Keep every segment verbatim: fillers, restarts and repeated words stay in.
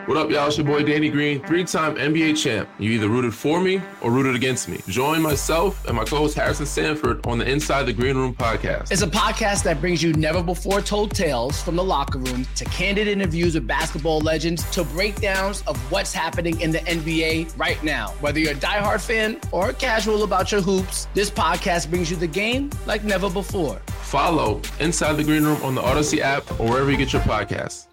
What up, y'all? It's your boy Danny Green, three-time N B A champ. You either rooted for me or rooted against me. Join myself and my co-host Harrison Sanford on the Inside the Green Room podcast. It's a podcast that brings you never-before-told tales from the locker room to candid interviews with basketball legends to breakdowns of what's happening in the N B A right now. Whether you're a diehard fan or casual about your hoops, this podcast brings you the game like never before. Follow Inside the Green Room on the Odyssey app or wherever you get your podcasts.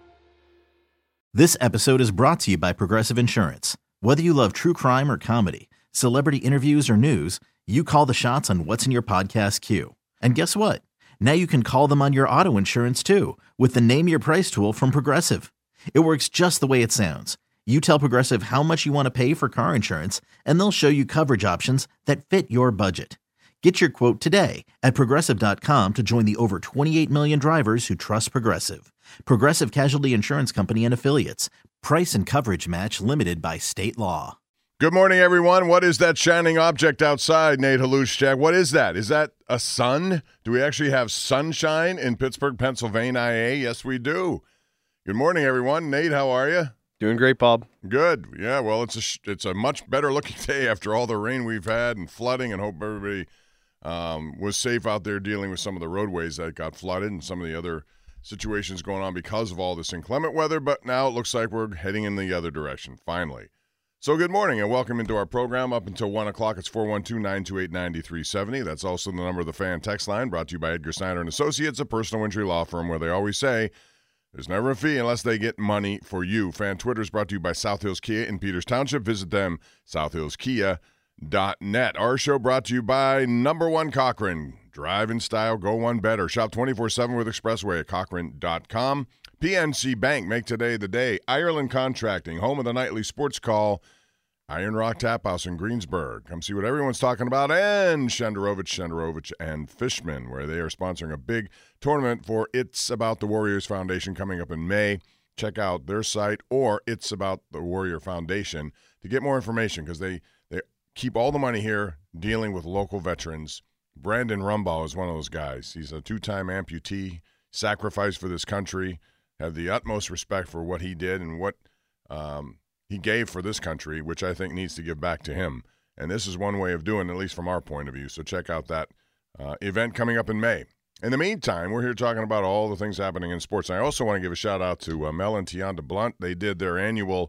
This episode is brought to you by Progressive Insurance. Whether you love true crime or comedy, celebrity interviews or news, you call the shots on what's in your podcast queue. And guess what? Now you can call them on your auto insurance too with the Name Your Price tool from Progressive. It works just the way it sounds. You tell Progressive how much you want to pay for car insurance, and they'll show you coverage options that fit your budget. Get your quote today at Progressive dot com to join the over twenty-eight million drivers who trust Progressive. Progressive Casualty Insurance Company and Affiliates. Price and coverage match limited by state law. Good morning, everyone. What is that shining object outside, Nate Halushchak? What is that? Is that a sun? Do we actually have sunshine in Pittsburgh, Pennsylvania? Yes, we do. Good morning, everyone. Nate, how are you? Doing great, Bob. Good. Yeah, well, it's a sh- it's a much better looking day after all the rain we've had and flooding, and hope everybody um, was safe out there dealing with some of the roadways that got flooded and some of the other situations going on because of all this inclement weather. But now it looks like we're heading in the other direction, finally. So good morning and welcome into our program. Up until one o'clock, it's four one two, nine two eight, nine three seven zero. That's also the number of the fan text line, brought to you by Edgar Snyder and Associates, a personal injury law firm where they always say there's never a fee unless they get money for you. Fan Twitter is brought to you by South Hills Kia in Peters Township. Visit them, south hills kia dot net. Our show brought to you by Number One Cochrane. Drive in style, go one better. Shop twenty-four seven with Expressway at Cochrane dot com. P N C Bank, make today the day. Ireland Contracting, home of the nightly sports call. Iron Rock Tap House in Greensburg. Come see what everyone's talking about. And Shenderovich, Shenderovich, and Fishman, where they are sponsoring a big tournament for It's About the Warriors Foundation coming up in May. Check out their site or It's About the Warrior Foundation to get more information, because they, they keep all the money here dealing with local veterans. Brandon Rumbaugh is one of those guys. He's a two-time amputee, sacrificed for this country, have the utmost respect for what he did and what um, he gave for this country, which I think needs to give back to him. And this is one way of doing it, at least from our point of view. So check out that uh, event coming up in May. In the meantime, we're here talking about all the things happening in sports. And I also want to give a shout-out to uh, Mel and Tianda Blunt. They did their annual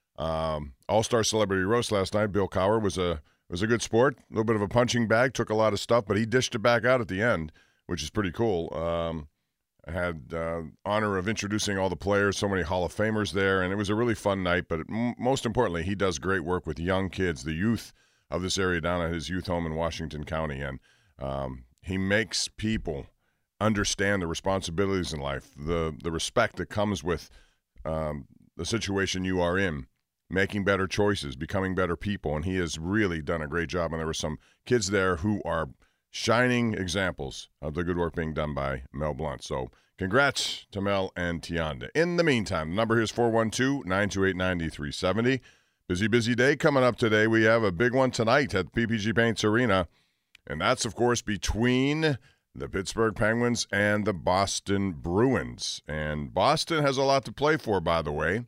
um, All-Star Celebrity Roast last night. Bill Cowher was a was a good sport, a little bit of a punching bag, took a lot of stuff, but he dished it back out at the end, which is pretty cool. Um, I had uh, honor of introducing all the players, so many Hall of Famers there, and it was a really fun night. But m- most importantly, he does great work with young kids, the youth of this area down at his youth home in Washington County, and um, he makes people understand the responsibilities in life, the the respect that comes with um, the situation you are in, making better choices, becoming better people, and he has really done a great job. And there were some kids there who are shining examples of the good work being done by Mel Blunt. So congrats to Mel and Tianda. In the meantime, the number here is four one two, nine two eight, nine three seven zero. Busy, busy day coming up today. We have a big one tonight at P P G Paints Arena, and that's, of course, between the Pittsburgh Penguins and the Boston Bruins. And Boston has a lot to play for, by the way.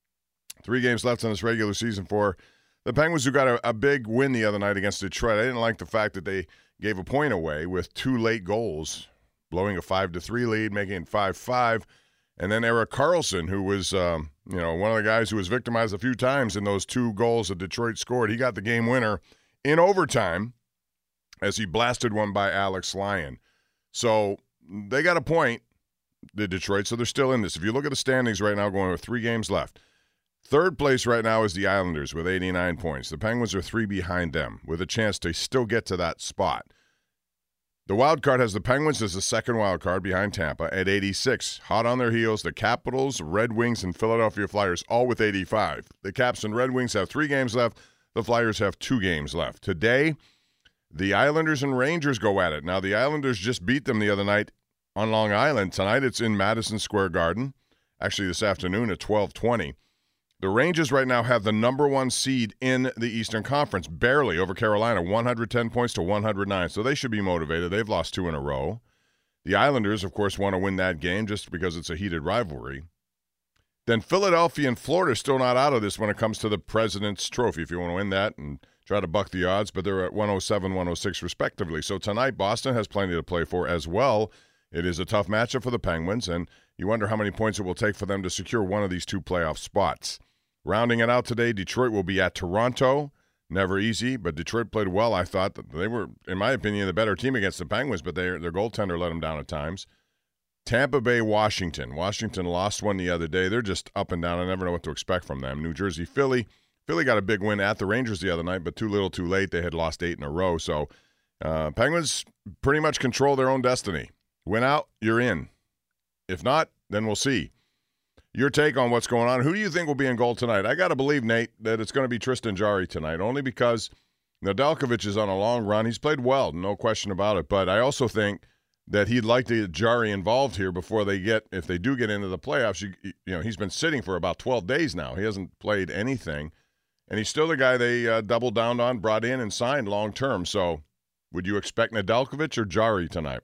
Three games left in this regular season for the Penguins, who got a, a big win the other night against Detroit. I didn't like the fact that they gave a point away with two late goals, blowing a five to three lead, making it five five. And then Erik Karlsson, who was um, you know, one of the guys who was victimized a few times in those two goals that Detroit scored, he got the game winner in overtime as he blasted one by Alex Lyon. So they got a point, the Detroit, so they're still in this. If you look at the standings right now, going with three games left, third place right now is the Islanders with eighty-nine points. The Penguins are three behind them with a chance to still get to that spot. The wild card has the Penguins as the second wild card behind Tampa at eighty-six. Hot on their heels, the Capitals, Red Wings, and Philadelphia Flyers all with eighty-five. The Caps and Red Wings have three games left. The Flyers have two games left. Today, the Islanders and Rangers go at it. Now, the Islanders just beat them the other night on Long Island. Tonight, it's in Madison Square Garden. Actually, this afternoon at twelve twenty. The Rangers right now have the number one seed in the Eastern Conference, barely over Carolina, one hundred ten points to one hundred nine. So they should be motivated. They've lost two in a row. The Islanders, of course, want to win that game just because it's a heated rivalry. then Philadelphia and Florida are still not out of this when it comes to the President's Trophy, if you want to win that and try to buck the odds, but they're at one oh seven, one oh six respectively. So tonight, Boston has plenty to play for as well. It is a tough matchup for the Penguins, and you wonder how many points it will take for them to secure one of these two playoff spots. Rounding it out today, Detroit will be at Toronto. Never easy, but Detroit played well. I thought that they were, in my opinion, the better team against the Penguins, but they, their goaltender let them down at times. Tampa Bay, Washington. Washington lost one the other day. They're just up and down. I never know what to expect from them. New Jersey, Philly. Philly got a big win at the Rangers the other night, but too little too late. They had lost eight in a row. So uh, Penguins pretty much control their own destiny. Win out, you're in. If not, then we'll see. Your take on what's going on. Who do you think will be in goal tonight? I got to believe, Nate, that it's going to be Tristan Jarry tonight, only because Nedeljkovic is on a long run. He's played well, no question about it. But I also think that he'd like to get Jarry involved here before they get, if they do get into the playoffs. You, you know, he's been sitting for about twelve days now. He hasn't played anything. And he's still the guy they uh, doubled down on, brought in, and signed long term. So would you expect Nedeljkovic or Jarry tonight?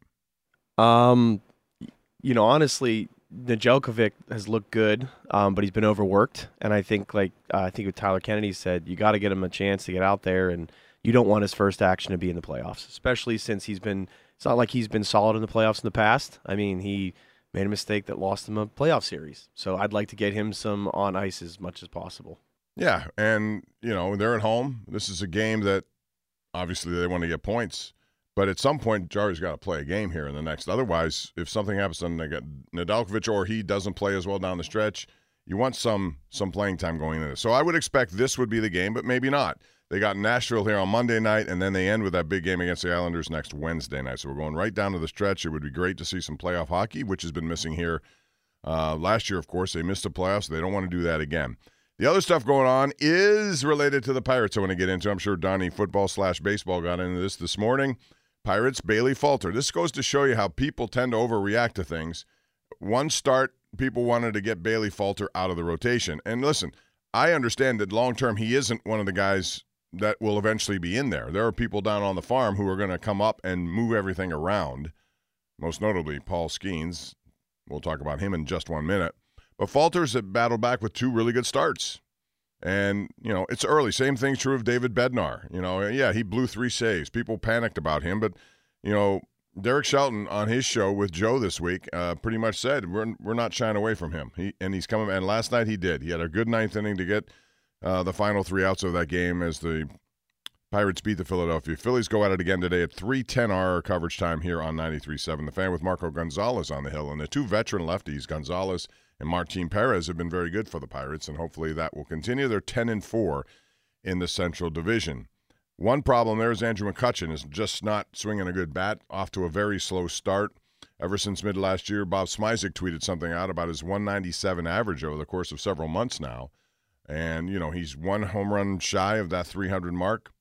Um, you know, honestly, Nedeljkovic has looked good, um, but he's been overworked. And I think, like uh, I think what Tyler Kennedy said, you got to get him a chance to get out there, and you don't want his first action to be in the playoffs, especially since he's been. It's not like he's been solid in the playoffs in the past. I mean, he made a mistake that lost him a playoff series. So I'd like to get him some on ice as much as possible. Yeah, and, you know, they're at home. This is a game that obviously they want to get points. But at some point, Jarry's got to play a game here in the next. Otherwise, if something happens to Nedeljkovic or he doesn't play as well down the stretch, you want some some playing time going into this. So I would expect this would be the game, but maybe not. They got Nashville here on Monday night, and then they end with that big game against the Islanders next Wednesday night. So we're going right down to the stretch. It would be great to see some playoff hockey, which has been missing here. Uh, last year, of course, they missed the playoffs. So they don't want to do that again. The other stuff going on is related to the Pirates I want to get into. I'm sure Donnie football slash baseball got into this this morning. Pirates, Bailey Falter. This goes to show you how people tend to overreact to things. One start, people wanted to get Bailey Falter out of the rotation. And listen, I understand that long-term he isn't one of the guys that will eventually be in there. There are people down on the farm who are going to come up and move everything around, most notably Paul Skeens. We'll talk about him in just one minute. But Falter's battled back with two really good starts. And, you know, it's early. Same thing's true of David Bednar. You know, yeah, he blew three saves. People panicked about him. But, you know, Derek Shelton on his show with Joe this week uh, pretty much said we're we're not shying away from him. He And he's coming. And last night he did. He had a good ninth inning to get uh, the final three outs of that game as the Pirates beat the Philadelphia Phillies. Go at it again today at three ten our coverage time here on ninety-three point seven The Fan with Marco Gonzalez on the hill. And the two veteran lefties, Gonzalez and Martin Perez, have been very good for the Pirates, and hopefully that will continue. They're ten and four in the Central Division. One problem there is Andrew McCutchen is just not swinging a good bat, off to a very slow start. Ever since mid last year, Bob Smizik tweeted something out about his one ninety-seven average over the course of several months now. And, you know, he's one home run shy of that three hundred mark.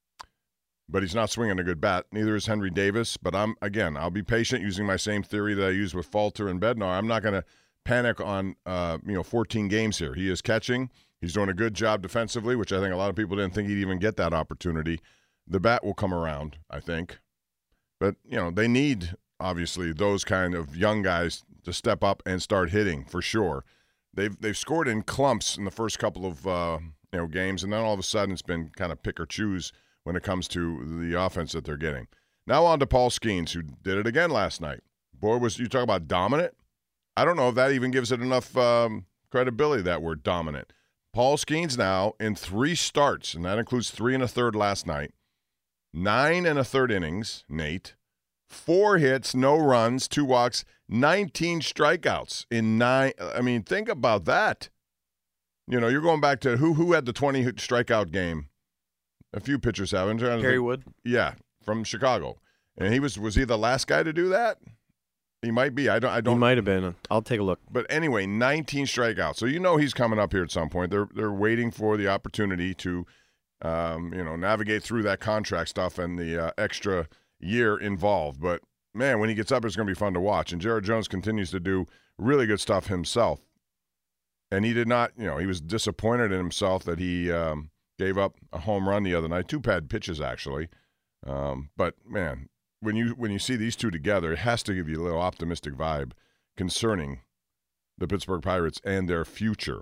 But he's not swinging a good bat. Neither is Henry Davis. But, I'm again, I'll be patient using my same theory that I used with Falter and Bednar. I'm not going to panic on, uh, you know, fourteen games here. He is catching. He's doing a good job defensively, which I think a lot of people didn't think he'd even get that opportunity. The bat will come around, I think. But, you know, they need, obviously, those kind of young guys to step up and start hitting for sure. They've they've scored in clumps in the first couple of uh, you know games, and then all of a sudden it's been kind of pick or choose when it comes to the offense that they're getting. Now on to Paul Skeens, who did it again last night. Boy, was you talk about dominant. I don't know if that even gives it enough um, credibility, that word dominant. Paul Skeens now in three starts, and that includes three and a third last night, nine and a third innings, Nate, four hits, no runs, two walks, nineteen strikeouts in nine. I mean, think about that. You know, you're going back to who who had the twenty strikeout game? A few pitchers have. Kerry Wood? Yeah, from Chicago. And he was was he the last guy to do that? He might be. I don't. I don't. He might have been. I'll take a look. But anyway, nineteen strikeouts. So you know he's coming up here at some point. They're they're waiting for the opportunity to, um, you know, navigate through that contract stuff and the uh, extra year involved. But man, when he gets up, it's going to be fun to watch. And Jared Jones continues to do really good stuff himself. And he did not. You know, he was disappointed in himself that he um, gave up a home run the other night. Two pad pitches actually. Um, but man. When you when you see these two together, it has to give you a little optimistic vibe concerning the Pittsburgh Pirates and their future.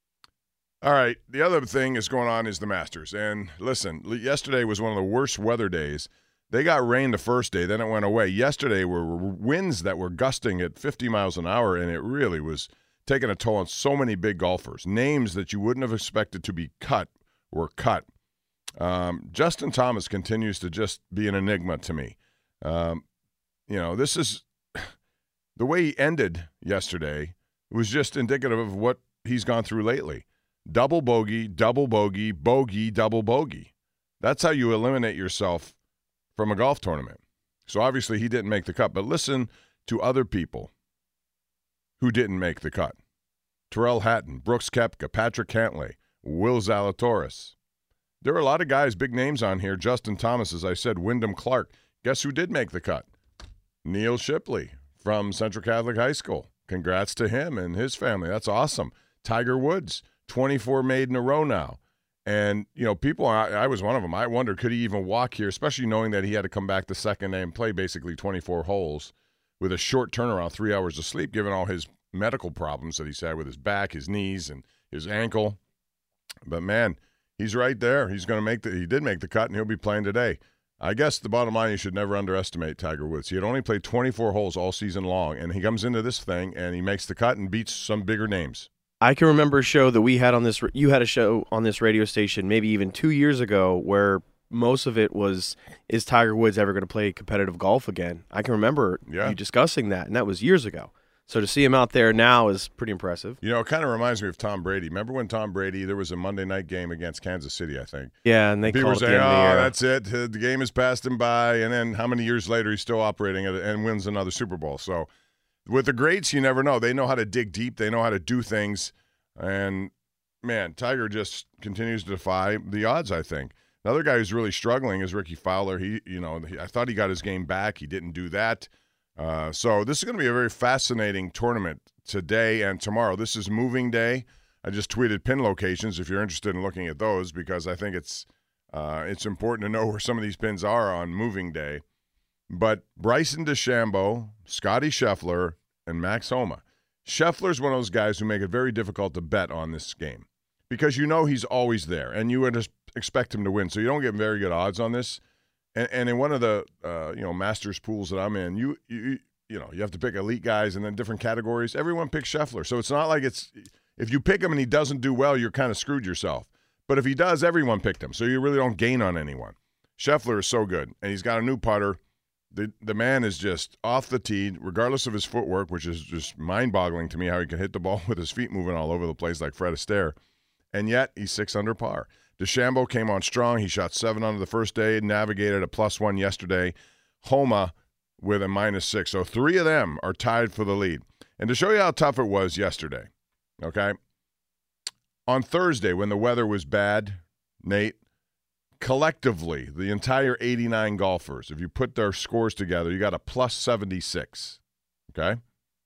All right, the other thing is going on is the Masters. And listen, yesterday was one of the worst weather days. They got rain the first day, then it went away. Yesterday were winds that were gusting at fifty miles an hour, and it really was taking a toll on so many big golfers. Names that you wouldn't have expected to be cut were cut. Um, Justin Thomas continues to just be an enigma to me. Um, you know, this is the way he ended yesterday was just indicative of what he's gone through lately. Double bogey, double bogey, bogey, double bogey. That's how you eliminate yourself from a golf tournament. So obviously he didn't make the cut. But listen to other people who didn't make the cut. Tyrrell Hatton, Brooks Koepka, Patrick Cantlay, Will Zalatoris. There are a lot of guys, big names on here. Justin Thomas, as I said, Wyndham Clark. Guess who did make the cut? Neil Shipley from Central Catholic High School. Congrats to him and his family. That's awesome. Tiger Woods, twenty-four made in a row now. And, you know, people, I, I was one of them. I wondered, could he even walk here, especially knowing that he had to come back the second day and play basically twenty-four holes with a short turnaround, three hours of sleep, given all his medical problems that he's had with his back, his knees, and his ankle. But, man, he's right there. He's going to make the – he did make the cut, and he'll be playing today. I guess the bottom line, you should never underestimate Tiger Woods. He had only played twenty-four holes all season long, and he comes into this thing, and he makes the cut and beats some bigger names. I can remember a show that we had on this. You had a show on this radio station maybe even two years ago where most of it was, is Tiger Woods ever going to play competitive golf again? I can remember yeah. you discussing that, and that was years ago. So to see him out there now is pretty impressive. You know, it kind of reminds me of Tom Brady. Remember when Tom Brady, there was a Monday night game against Kansas City, I think. Yeah, and they People called say, it the end oh, of the year. that's it. The game has passed him by, and then how many years later he's still operating it and wins another Super Bowl. So with the greats, you never know. They know how to dig deep. They know how to do things. And, man, Tiger just continues to defy the odds, I think. Another guy who's really struggling is Ricky Fowler. He, you know, he, I thought he got his game back. He didn't do that. Uh, so this is going to be a very fascinating tournament today and tomorrow. This is moving day. I just tweeted pin locations if you're interested in looking at those because I think it's uh, it's important to know where some of these pins are on moving day. But Bryson DeChambeau, Scotty Scheffler, and Max Homa. Scheffler's one of those guys who make it very difficult to bet on this game because you know he's always there, and you would expect him to win. So you don't get very good odds on this. And, and in one of the uh, you know Masters pools that I'm in, you you you know you have to pick elite guys and then different categories. Everyone picks Scheffler, so it's not like it's if you pick him and he doesn't do well, you're kind of screwed yourself. But if he does, everyone picked him, so you really don't gain on anyone. Scheffler is so good, and he's got a new putter. The the man is just off the tee, regardless of his footwork, which is just mind-boggling to me how he can hit the ball with his feet moving all over the place like Fred Astaire. And yet he's six under par. DeChambeau came on strong. He shot seven under the first day, navigated a plus one yesterday. Homa with a minus six. So three of them are tied for the lead. And to show you how tough it was yesterday, okay, on Thursday when the weather was bad, Nate, collectively, the entire eighty-nine golfers, if you put their scores together, you got a plus seventy-six, okay?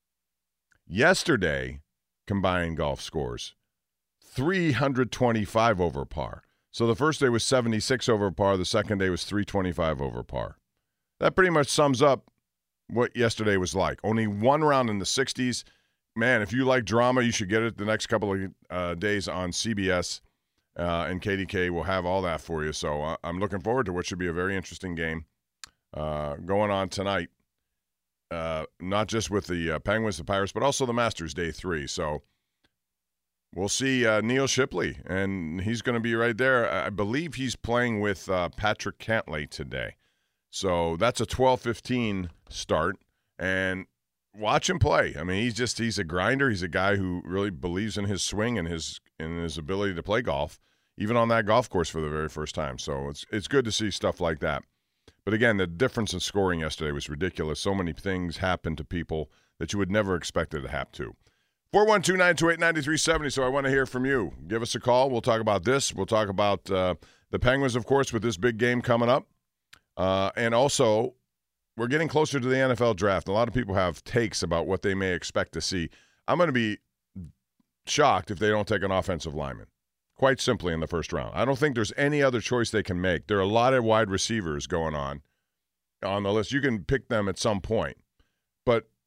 Yesterday, combined golf scores, three hundred twenty-five over par. So the first day was seventy-six over par. The second day was three twenty-five over par. That pretty much sums up what yesterday was like. Only one round in the sixties. Man, if you like drama, you should get it the next couple of uh, days on C B S. Uh, and K D K will have all that for you. So uh, I'm looking forward to what should be a very interesting game uh, going on tonight, uh, not just with the uh, Penguins, the Pirates, but also the Masters Day three. So we'll see uh, Neil Shipley, and he's going to be right there. I believe he's playing with uh, Patrick Cantlay today. So that's a twelve fifteen start, and watch him play. I mean, he's just he's a grinder. He's a guy who really believes in his swing and his in his ability to play golf, even on that golf course for the very first time. So it's it's good to see stuff like that. But again, the difference in scoring yesterday was ridiculous. So many things happened to people that you would never expect it to happen to. four one two, nine two eight, nine three seven zero. So I want to hear from you. Give us a call. We'll talk about this. We'll talk about uh, the Penguins, of course, with this big game coming up. Uh, and also, we're getting closer to the N F L draft. A lot of people have takes about what they may expect to see. I'm going to be shocked if they don't take an offensive lineman, quite simply, in the first round. I don't think there's any other choice they can make. There are a lot of wide receivers going on on the list. You can pick them at some point. But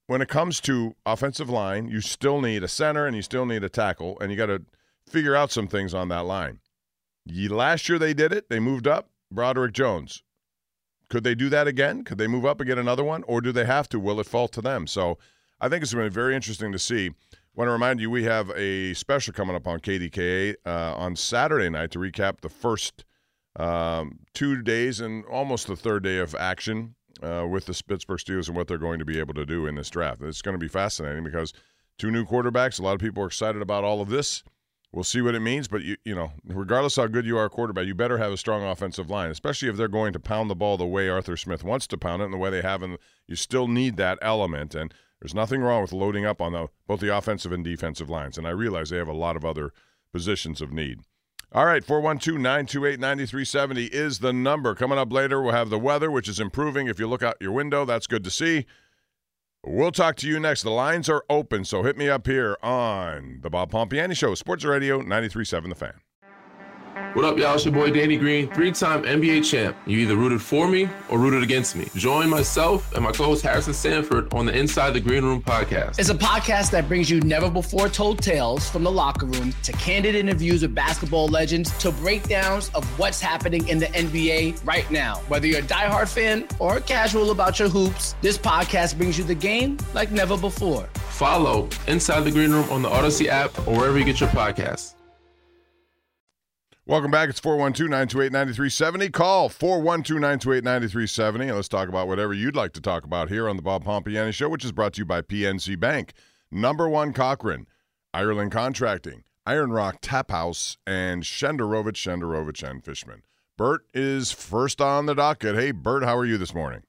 when it comes to offensive line, you still need a center and you still need a tackle, and you got to figure out some things on that line. You, last year they did it. They moved up Broderick Jones. Could they do that again? Could they move up and get another one, or do they have to? Will it fall to them? So I think it's going to be very interesting to see. I want to remind you we have a special coming up on K D K A uh, on Saturday night to recap the first um, two days and almost the third day of action Uh, with the Pittsburgh Steelers and what they're going to be able to do in this draft. It's going to be fascinating because two new quarterbacks, a lot of people are excited about all of this. We'll see what it means, but, you you know, regardless how good you are a quarterback, you better have a strong offensive line, especially if they're going to pound the ball the way Arthur Smith wants to pound it and the way they have. And you still need that element, and there's nothing wrong with loading up on the, both the offensive and defensive lines, and I realize they have a lot of other positions of need. All right, four one two, nine two eight, nine three seven zero is the number. Coming up later, we'll have the weather, which is improving. If you look out your window, that's good to see. We'll talk to you next. The lines are open, so hit me up here on the Bob Pompiani Show, Sports Radio ninety-three point seven The Fan. What up, y'all? It's your boy Danny Green, three-time N B A champ. You either rooted for me or rooted against me. Join myself and my co-host Harrison Sanford on the Inside the Green Room podcast. It's a podcast that brings you never-before-told tales from the locker room to candid interviews with basketball legends to breakdowns of what's happening in the N B A right now. Whether you're a diehard fan or casual about your hoops, this podcast brings you the game like never before. Follow Inside the Green Room on the Odyssey app or wherever you get your podcasts. Welcome back. It's four one two, nine two eight, nine three seven zero. Call four one two, nine two eight, nine three seven zero, and let's talk about whatever you'd like to talk about here on the Bob Pompiani Show, which is brought to you by P N C Bank, Number One Cochrane, Ireland Contracting, Iron Rock Tap House, and Shenderovich, Shenderovich, and Fishman. Bert is first on the docket. Hey, Bert, how are you this morning?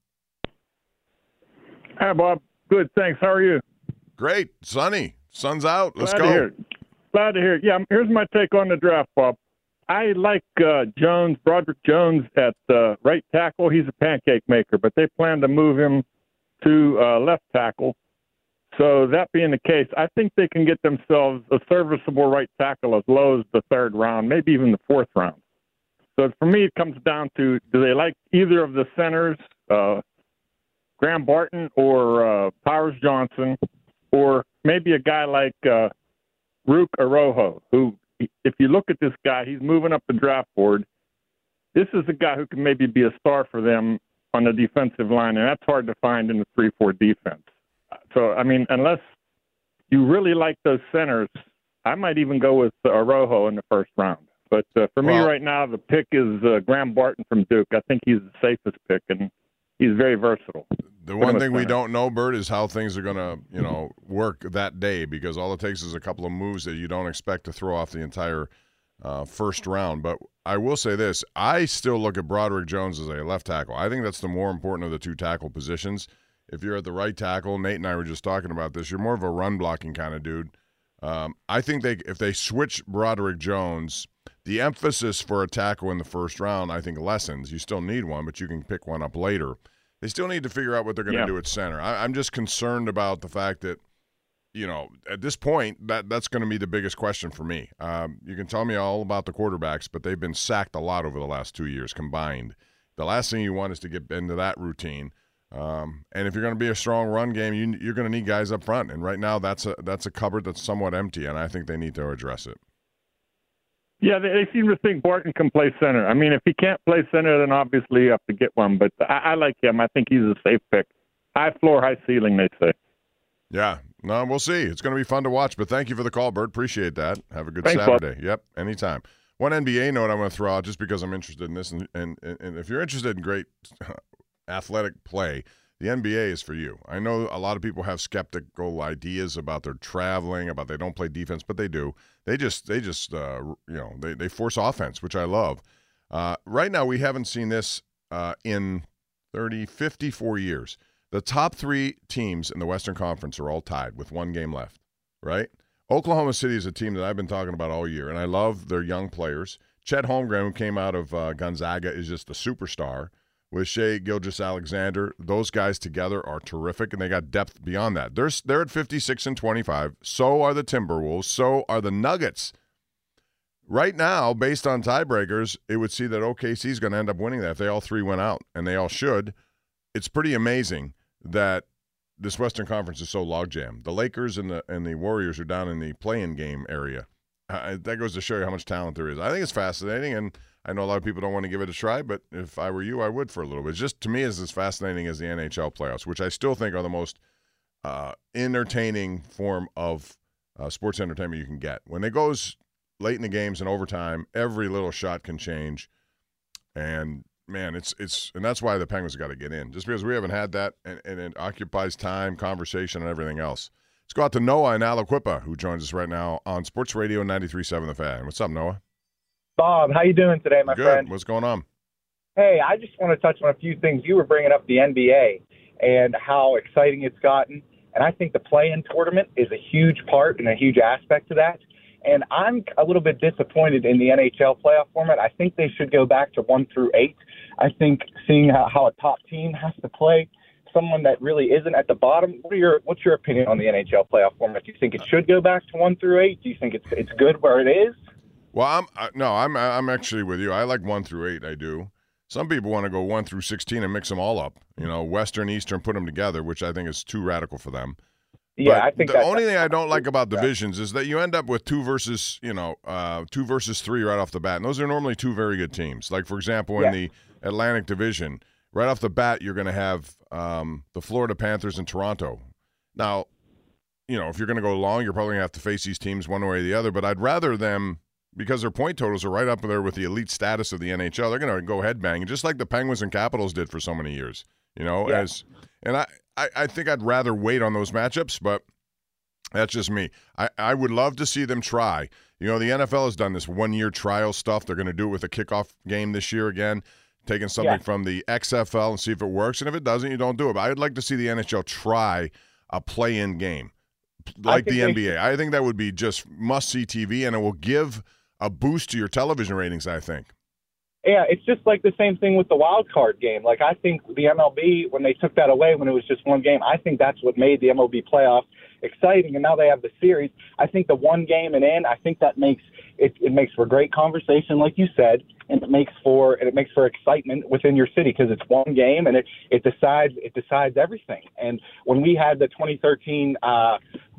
Hi, Bob. Good, thanks. How are you? Great. Sunny. Sun's out. Let's Glad go. To hear it. Glad to hear it. Yeah, here's my take on the draft, Bob. I like uh, Jones, Broderick Jones at uh, right tackle. He's a pancake maker, but they plan to move him to uh, left tackle. So that being the case, I think they can get themselves a serviceable right tackle as low as the third round, maybe even the fourth round. So for me, it comes down to, do they like either of the centers, uh, Graham Barton or uh, Powers Johnson, or maybe a guy like uh, Rook Arojo, who, if you look at this guy, he's moving up the draft board. This is a guy who can maybe be a star for them on the defensive line, and that's hard to find in the three four defense. So, I mean, unless you really like those centers, I might even go with uh, Arojo in the first round. But uh, for me well, right now, the pick is uh, Graham Barton from Duke. I think he's the safest pick, and he's very versatile. The one thing we don't know, Bert, is how things are going to, you know, work that day, because all it takes is a couple of moves that you don't expect to throw off the entire uh, first round. But I will say this. I still look at Broderick Jones as a left tackle. I think that's the more important of the two tackle positions. If you're at the right tackle, Nate and I were just talking about this, you're more of a run-blocking kind of dude. Um, I think they if they switch Broderick Jones, the emphasis for a tackle in the first round, I think, lessens. You still need one, but you can pick one up later. They still need to figure out what they're going to yeah. do at center. I, I'm just concerned about the fact that, you know, at this point, that that's going to be the biggest question for me. Um, you can tell me all about the quarterbacks, but they've been sacked a lot over the last two years combined. The last thing you want is to get into that routine. Um, and if you're going to be a strong run game, you, you're going to need guys up front. And right now, that's a that's a cupboard that's somewhat empty, and I think they need to address it. Yeah, they, they seem to think Barton can play center. I mean, if he can't play center, then obviously you have to get one. But I, I like him. I think he's a safe pick. High floor, high ceiling, they say. Yeah. No, we'll see. It's going to be fun to watch. But thank you for the call, Bert. Appreciate that. Have a good Thanks, Saturday. Bob. Yep, anytime. One N B A note I'm going to throw out just because I'm interested in this. And, and, and if you're interested in great athletic play, the N B A is for you. I know a lot of people have skeptical ideas about their traveling, about they don't play defense, but they do. They just, they just, uh, you know, they, they force offense, which I love. Uh, right now, we haven't seen this uh, in thirty, fifty-four years. The top three teams in the Western Conference are all tied with one game left, right? Oklahoma City is a team that I've been talking about all year, and I love their young players. Chet Holmgren, who came out of uh, Gonzaga, is just a superstar. With Shai Gilgeous-Alexander, those guys together are terrific, and they got depth beyond that. They're, they're at fifty-six and twenty-five. So are the Timberwolves. So are the Nuggets. Right now, based on tiebreakers, it would see that O K C is going to end up winning that if they all three went out, and they all should. It's pretty amazing that this Western Conference is so logjam. The Lakers and the and the Warriors are down in the play-in game area. Uh, that goes to show you how much talent there is. I think it's fascinating, and I know a lot of people don't want to give it a try, but if I were you, I would for a little bit. It's just, to me, is as fascinating as the N H L playoffs, which I still think are the most uh, entertaining form of uh, sports entertainment you can get. When it goes late in the games and overtime, every little shot can change, and man, it's it's and that's why the Penguins got to get in, just because we haven't had that, and, and it occupies time, conversation, and everything else. Let's go out to Noah in Aliquippa, who joins us right now on Sports Radio ninety-three point seven The Fan. What's up, Noah? Bob, how you doing today, my Good. friend? What's going on? Hey, I just want to touch on a few things. You were bringing up the N B A and how exciting it's gotten, and I think the play-in tournament is a huge part and a huge aspect to that. And I'm a little bit disappointed in the N H L playoff format. I think they should go back to one through eight. I think seeing how, how a top team has to play someone that really isn't at the bottom. What are your what's your opinion on the N H L playoff format? Do you think it should go back to one through eight? Do you think it's it's good where it is? Well, I'm uh, no, I'm I'm actually with you. I like one through eight. I do. Some people want to go one through sixteen and mix them all up. You know, Western, Eastern, put them together, which I think is too radical for them. Yeah, but I think the that's, only thing I don't like about divisions is that you end up with two versus, you know, uh, two versus three right off the bat. And those are normally two very good teams. Like, for example, in yeah. the Atlantic Division, right off the bat, you're going to have um, the Florida Panthers and Toronto. Now, you know, if you're going to go long, you're probably going to have to face these teams one way or the other. But I'd rather them, because their point totals are right up there with the elite status of the N H L, they're going to go headbanging, just like the Penguins and Capitals did for so many years. You know, yeah. as and I, I, I think I'd rather wait on those matchups, but that's just me. I, I would love to see them try. You know, the N F L has done this one-year trial stuff. They're going to do it with a kickoff game this year again, taking something yeah. from the X F L and see if it works. And if it doesn't, you don't do it. But I'd like to see the N H L try a play-in game like the N B A. Should. I think that would be just must-see T V, and it will give a boost to your television ratings, I think. Yeah, it's just like the same thing with the wild card game. Like, I think the M L B, when they took that away when it was just one game, I think that's what made the M L B playoffs exciting, and now they have the series. I think the one game and in, I think that makes it, it makes for great conversation, like you said, and it makes for and it makes for excitement within your city because it's one game and it it decides it decides everything. And when we had the twenty thirteen uh,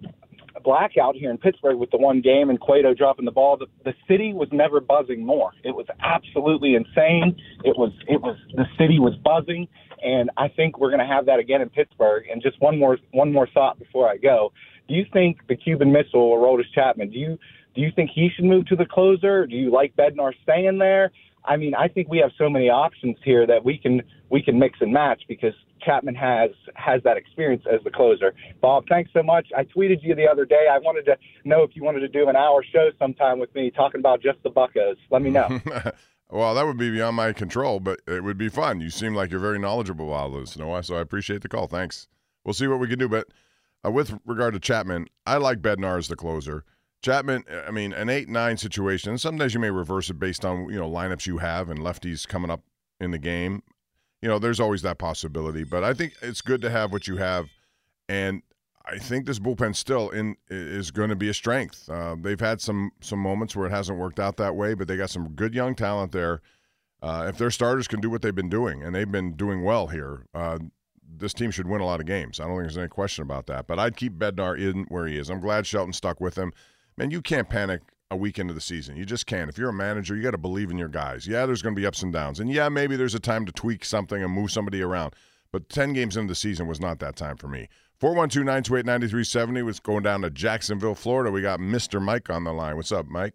blackout here in Pittsburgh with the one game and Cueto dropping the ball, the, the city was never buzzing more. It was absolutely insane. It was it was the city was buzzing. And I think we're going to have that again in Pittsburgh. And just one more one more thought before I go. Do you think the Cuban Missile or Aroldis Chapman, do you do you think he should move to the closer? Do you like Bednar staying there? I mean, I think we have so many options here that we can we can mix and match because Chapman has has that experience as the closer. Bob, thanks so much. I tweeted you the other day. I wanted to know if you wanted to do an hour show sometime with me talking about just the Buccos. Let me know. Well, that would be beyond my control, but it would be fun. You seem like you're very knowledgeable about this, Noah, so I appreciate the call. Thanks. We'll see what we can do. But uh, with regard to Chapman, I like Bednar as the closer. Chapman, I mean, an eight nine situation, and sometimes you may reverse it based on, you know, lineups you have and lefties coming up in the game. You know, there's always that possibility. But I think it's good to have what you have, and I think this bullpen still in is going to be a strength. Uh, they've had some some moments where it hasn't worked out that way, but they got some good young talent there. Uh, if their starters can do what they've been doing, and they've been doing well here, uh, this team should win a lot of games. I don't think there's any question about that. But I'd keep Bednar in where he is. I'm glad Shelton stuck with him. Man, you can't panic a week into the season. You just can't. If you're a manager, you got to believe in your guys. Yeah, there's going to be ups and downs. And, yeah, maybe there's a time to tweak something and move somebody around. But ten games into the season was not that time for me. four one two, nine two eight, nine three seven zero was going down to Jacksonville, Florida. We got Mister Mike on the line. What's up, Mike?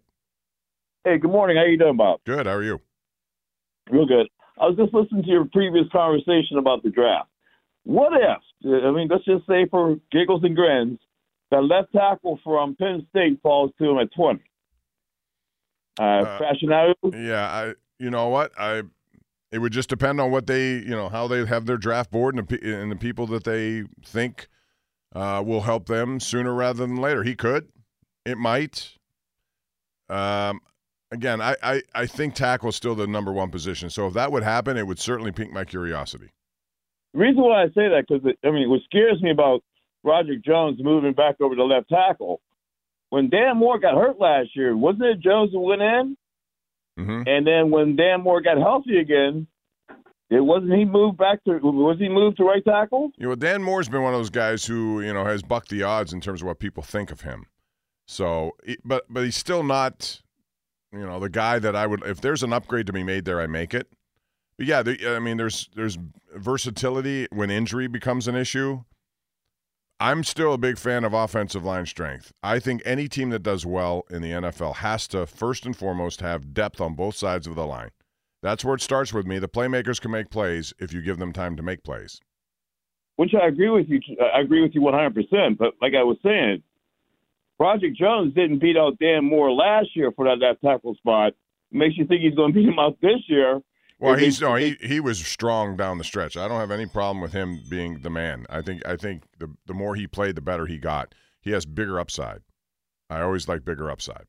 Hey, good morning. How you doing, Bob? Good. How are you? Real good. I was just listening to your previous conversation about the draft. What if, I mean, let's just say for giggles and grins, that left tackle from Penn State falls to him at twenty? Uh, uh, Fascinato? Yeah, I. You know what? I. It would just depend on what they, you know, how they have their draft board and the, and the people that they think uh, will help them sooner rather than later. He could. It might. Um, again, I, I, I think tackle is still the number one position. So if that would happen, it would certainly pique my curiosity. The reason why I say that, because, I mean, what scares me about Roderick Jones moving back over to left tackle, when Dan Moore got hurt last year, wasn't it Jones who went in? Mm-hmm. And then when Dan Moore got healthy again, It wasn't he moved back to was he moved to right tackle? You know, Dan Moore's been one of those guys who, you know, has bucked the odds in terms of what people think of him. So, but but he's still not, you know, the guy that I would, if there's an upgrade to be made there, I make it. But yeah, the, I mean, there's there's versatility when injury becomes an issue. I'm still a big fan of offensive line strength. I think any team that does well in the N F L has to, first and foremost, have depth on both sides of the line. That's where it starts with me. The playmakers can make plays if you give them time to make plays. Which I agree with you. I agree with you one hundred percent. But like I was saying, Project Jones didn't beat out Dan Moore last year for that left tackle spot. It makes you think he's going to beat him out this year. Well, he's no, he he was strong down the stretch. I don't have any problem with him being the man. I think I think the the more he played, the better he got. He has bigger upside. I always like bigger upside.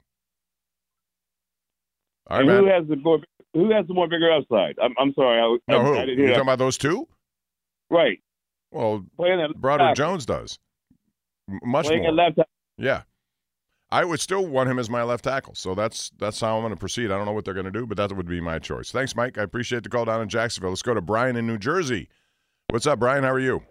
All right, and who man. has the more who has the more bigger upside? I'm I'm sorry. I, No, I, who? I didn't You're hear talking that. about those two? Right. Well, Playing that Broderick tackle. Jones does M- much Playing more. at left tackle. Yeah. I would still want him as my left tackle. So that's that's how I'm going to proceed. I don't know what they're going to do, but that would be my choice. Thanks, Mike. I appreciate the call down in Jacksonville. Let's go to Brian in New Jersey. What's up, Brian? How are you?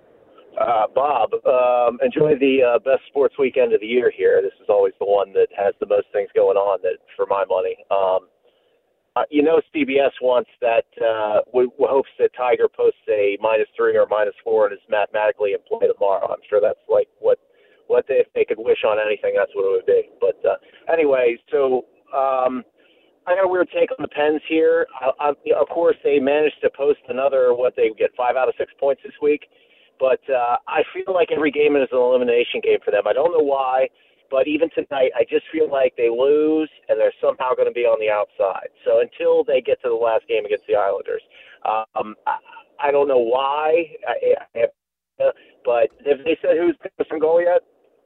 Uh, Bob, um, enjoy the uh, best sports weekend of the year here. This is always the one that has the most things going on that for my money. Um, uh, you know, C B S wants that, uh, we, we hopes that Tiger posts a minus three or minus four and is mathematically in play tomorrow. I'm sure that's like what What they, if they could wish on anything, that's what it would be. But uh, anyway, so um, I got a weird take on the Pens here. I, I, of course, they managed to post another, what, they get five out of six points this week. But uh, I feel like every game is an elimination game for them. I don't know why, but even tonight, I just feel like they lose and they're somehow going to be on the outside. So until they get to the last game against the Islanders, um, I, I don't know why. I, I, but have they said who's the goal yet?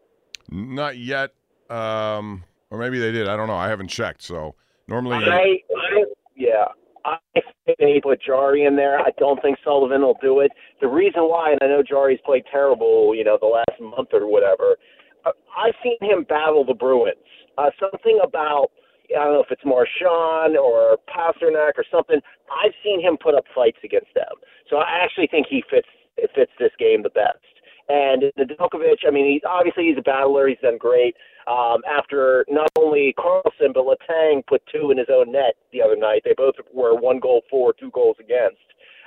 Not yet. Um, or maybe they did. I don't know. I haven't checked. So normally. I, I yeah. I think they need to put Jari in there. I don't think Sullivan will do it. The reason why, and I know Jari's played terrible, you know, the last month or whatever, I've seen him battle the Bruins. Uh, something about, I don't know if it's Marchand or Pasternak or something, I've seen him put up fights against them. So I actually think he fits fits this game the best. And Nedeljkovic, I mean, he's obviously he's a battler. He's done great. Um, after not only Carlson, but Letang put two in his own net the other night. They both were one goal for, two goals against.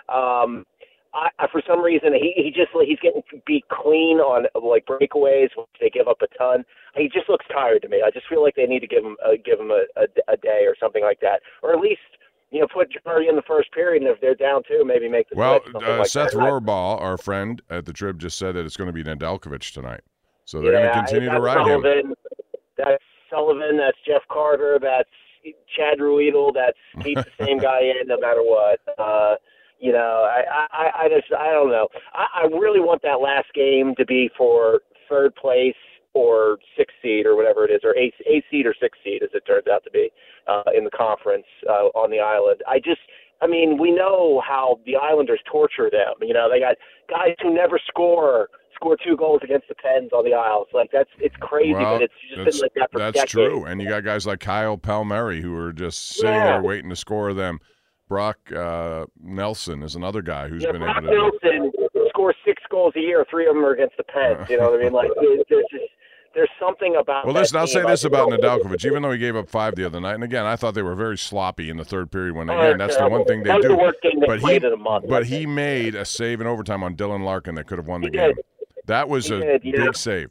Um, I, I, for some reason, he, he just he's getting beat clean on like breakaways, which they give up a ton. He just looks tired to me. I just feel like they need to give him uh, give him a, a, a day or something like that, or at least. You know, put Jari in the first period, and if they're down two, maybe make the well. switch. Uh, like Seth that. Rohrball, our friend at the Trib, just said that it's going to be Nedeljkovic tonight. So they're yeah, going to continue that's to ride him. Sullivan, that's Sullivan. That's Jeff Carter. That's Chad Ruedel. That's keep the same guy in no matter what. Uh, you know, I, I, I just, I don't know. I, I really want that last game to be for third place or sixth seed or whatever it is, or eighth, eighth seed or sixth seed, as it turns out to be, uh, in the conference uh, on the island. I just, I mean, we know how the Islanders torture them. You know, they got guys who never score score two goals against the Pens on the Isles. Like that's it's crazy, Well, but it's just that's, been like that for that's decades. true. And you got guys like Kyle Palmieri who are just sitting Yeah. there waiting to score them. Brock uh, Nelson is another guy who's Yeah, been Brock able to. Nelson scores six goals a year. Three of them are against the Pens. You know what I mean? Like it, there's just there's something about. Well, that listen, I'll team. say this I about think- Nedeljkovic. Even though he gave up five the other night, and again, I thought they were very sloppy in the third period. When Oh, again, that's the terrible. one thing they That was do. the worst game they But he, played in a month. but he made a save in overtime on Dylan Larkin that could have won the He game. did. That was He a did, yeah. big save.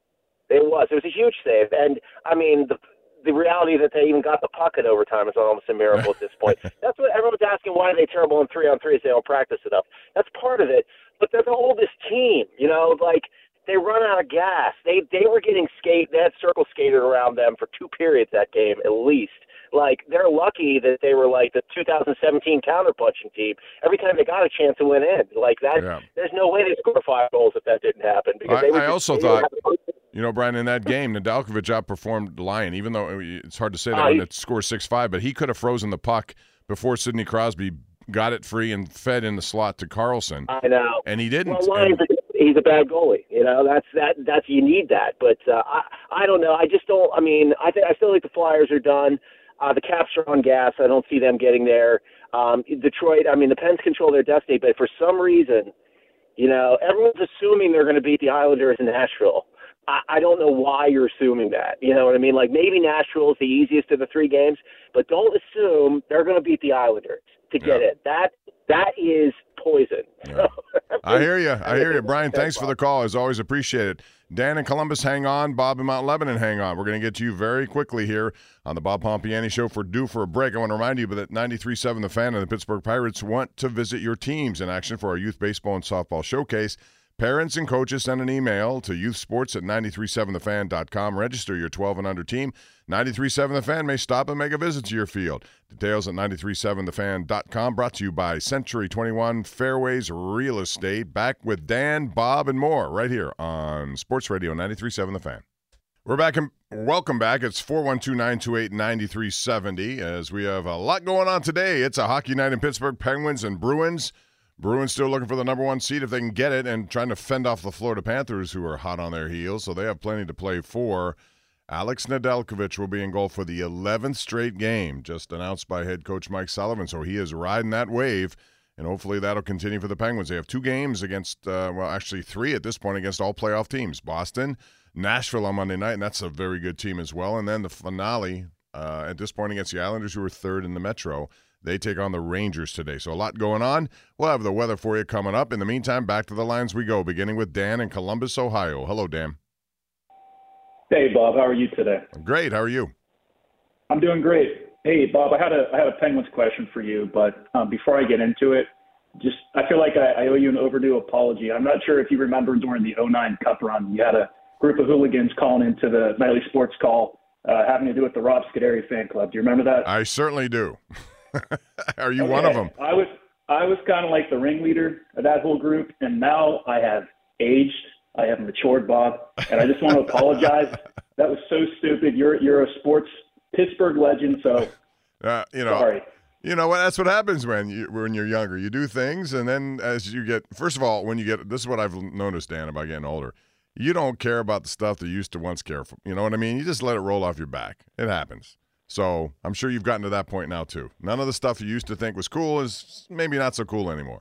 It was. It was a huge save, and I mean the the reality that they even got the puck in overtime is almost a miracle at this point. That's what everyone's asking. Why are they terrible in three on threes? They don't practice enough. That's part of it. But they're the oldest team. You know, like they run out of gas. They they were getting skate. They had circle skated around them for two periods that game at least. Like they're lucky that they were like the two thousand seventeen counterpunching team. Every time they got a chance, it went in. Like that. Yeah. There's no way they score five goals if that didn't happen. Because I- they were I just- also they thought- didn't have- You know, Brian, in that game, Nedeljkovic outperformed Lyon, even though it's hard to say that Oh, when he- it scores six five, but he could have frozen the puck before Sidney Crosby got it free and fed in the slot to Carlson. I know. And he didn't. Well, Lyons, And- he's a bad goalie. You know, that's that. That's you need that. But uh, I, I don't know. I just don't. I mean, I think I still think the Flyers are done. Uh, the Caps are on gas. I don't see them getting there. Um, Detroit, I mean, the Pens control their destiny, but for some reason, you know, everyone's assuming they're going to beat the Islanders in Nashville. I, I don't know why you're assuming that. You know what I mean? Like, maybe Nashville is the easiest of the three games, but don't assume they're going to beat the Islanders to get yeah. it. That That is poison. Yeah. I hear you. I hear you. Brian, thanks for the call. As always, appreciate it. Dan in Columbus, hang on. Bob in Mount Lebanon, hang on. We're going to get to you very quickly here on the Bob Pompiani Show. For due for a break, I want to remind you that ninety-three point seven The Fan and the Pittsburgh Pirates want to visit your teams in action for our youth baseball and softball showcase. Parents and coaches send an email to youthsports at nine three seven the fan dot com. Register your twelve and under team. ninety-three point seven The Fan may stop and make a visit to your field. Details at nine three seven the fan dot com. Brought to you by Century twenty-one Fairways Real Estate. Back with Dan, Bob, and more right here on Sports Radio ninety-three point seven The Fan. We're back and welcome back. It's four one two, nine two eight, nine three seven zero as we have a lot going on today. It's a hockey night in Pittsburgh. Penguins and Bruins. Bruins still looking for the number one seed if they can get it and trying to fend off the Florida Panthers, who are hot on their heels, so they have plenty to play for. Alex Nedeljkovic will be in goal for the eleventh straight game, just announced by head coach Mike Sullivan, so he is riding that wave, and hopefully that'll continue for the Penguins. They have two games against, uh, well, actually three at this point against all playoff teams. Boston, Nashville on Monday night, and that's a very good team as well, and then the finale uh, at this point against the Islanders, who are third in the Metro. They take on the Rangers today. So a lot going on. We'll have the weather for you coming up. In the meantime, back to the lines we go, beginning with Dan in Columbus, Ohio. Hello, Dan. Hey, Bob. How are you today? Great. How are you? I'm doing great. Hey, Bob, I had a I had a Penguins question for you, but um, before I get into it, just I feel like I, I owe you an overdue apology. I'm not sure if you remember during the oh nine Cup run, you had a group of hooligans calling into the nightly sports call uh, having to do with the Rob Scuderi fan club. Do you remember that? I certainly do. Are you okay. one of them? I was I was kind of like the ringleader of that whole group, and now I have aged. I have matured, Bob, and I just want to apologize. That was so stupid. You're you're a sports Pittsburgh legend, so uh, you know. Sorry. You know what? That's what happens when you when you're younger. You do things, and then as you get, first of all, when you get, this is what I've noticed, Dan, about getting older. You don't care about the stuff that you used to once care for. You know what I mean? You just let it roll off your back. It happens. So I'm sure you've gotten to that point now, too. None of the stuff you used to think was cool is maybe not so cool anymore.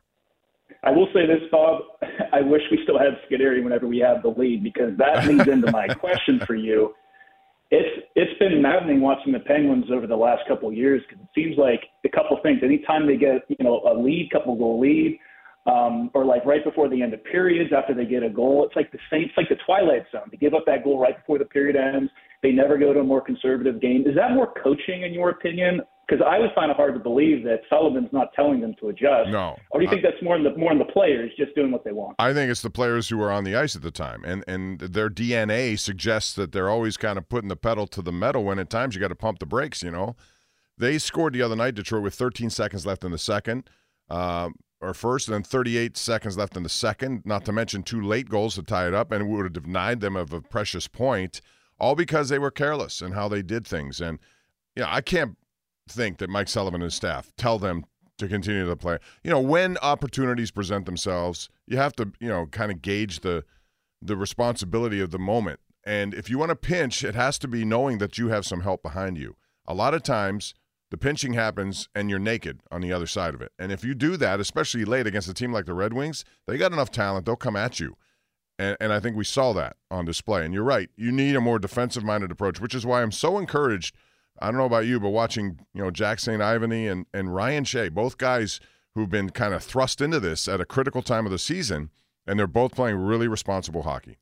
I will say this, Bob. I wish we still had Scuderi whenever we have the lead, because that leads into my question for you. It's It's been maddening watching the Penguins over the last couple of years, because it seems like a couple things. Anytime they get, you know, a lead, couple goal lead, um, or like right before the end of periods after they get a goal, it's like the same. It's like the Twilight Zone. They give up that goal right before the period ends. They never go to a more conservative game. Is that more coaching, in your opinion? Because I would find it hard to believe that Sullivan's not telling them to adjust. No. Or do you think I, that's more in the more in the players just doing what they want? I think it's the players who are on the ice at the time, and and their D N A suggests that they're always kind of putting the pedal to the metal when at times you got to pump the brakes. You know, they scored the other night, Detroit, with thirteen seconds left in the second. Uh, or first, and then thirty-eight seconds left in the second, not to mention two late goals to tie it up, and it would have denied them of a precious point, all because they were careless in how they did things. And, yeah, I can't think that Mike Sullivan and his staff tell them to continue to play. You know, when opportunities present themselves, you have to, you know, kind of gauge the the responsibility of the moment. And if you want to pinch, it has to be knowing that you have some help behind you. A lot of times, the pinching happens and you're naked on the other side of it. And if you do that, especially late against a team like the Red Wings, they got enough talent. They'll come at you. And, and I think we saw that on display. And you're right. You need a more defensive-minded approach, which is why I'm so encouraged. I don't know about you, but watching, you know, Jack Saint Ivany and, and Ryan Shea, both guys who've been kind of thrust into this at a critical time of the season, and they're both playing really responsible hockey.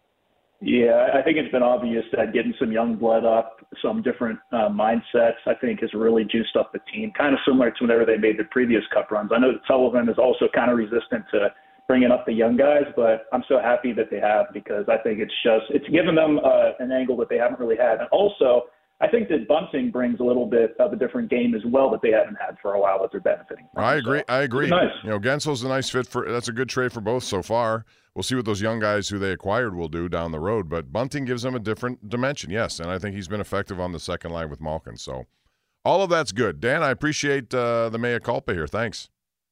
Yeah, I think it's been obvious that getting some young blood up, some different uh, mindsets, I think has really juiced up the team, kind of similar to whenever they made the previous cup runs. I know that Sullivan is also kind of resistant to bringing up the young guys, but I'm so happy that they have, because I think it's just, it's given them uh, an angle that they haven't really had. And also, I think that Bunting brings a little bit of a different game as well that they haven't had for a while that they're benefiting from. I agree. So, I agree. Nice. You know, Gensel's a nice fit for. That's a good trade for both so far. We'll see what those young guys who they acquired will do down the road. But Bunting gives them a different dimension, yes, and I think he's been effective on the second line with Malkin. So all of that's good. Dan, I appreciate uh, the mea culpa here. Thanks.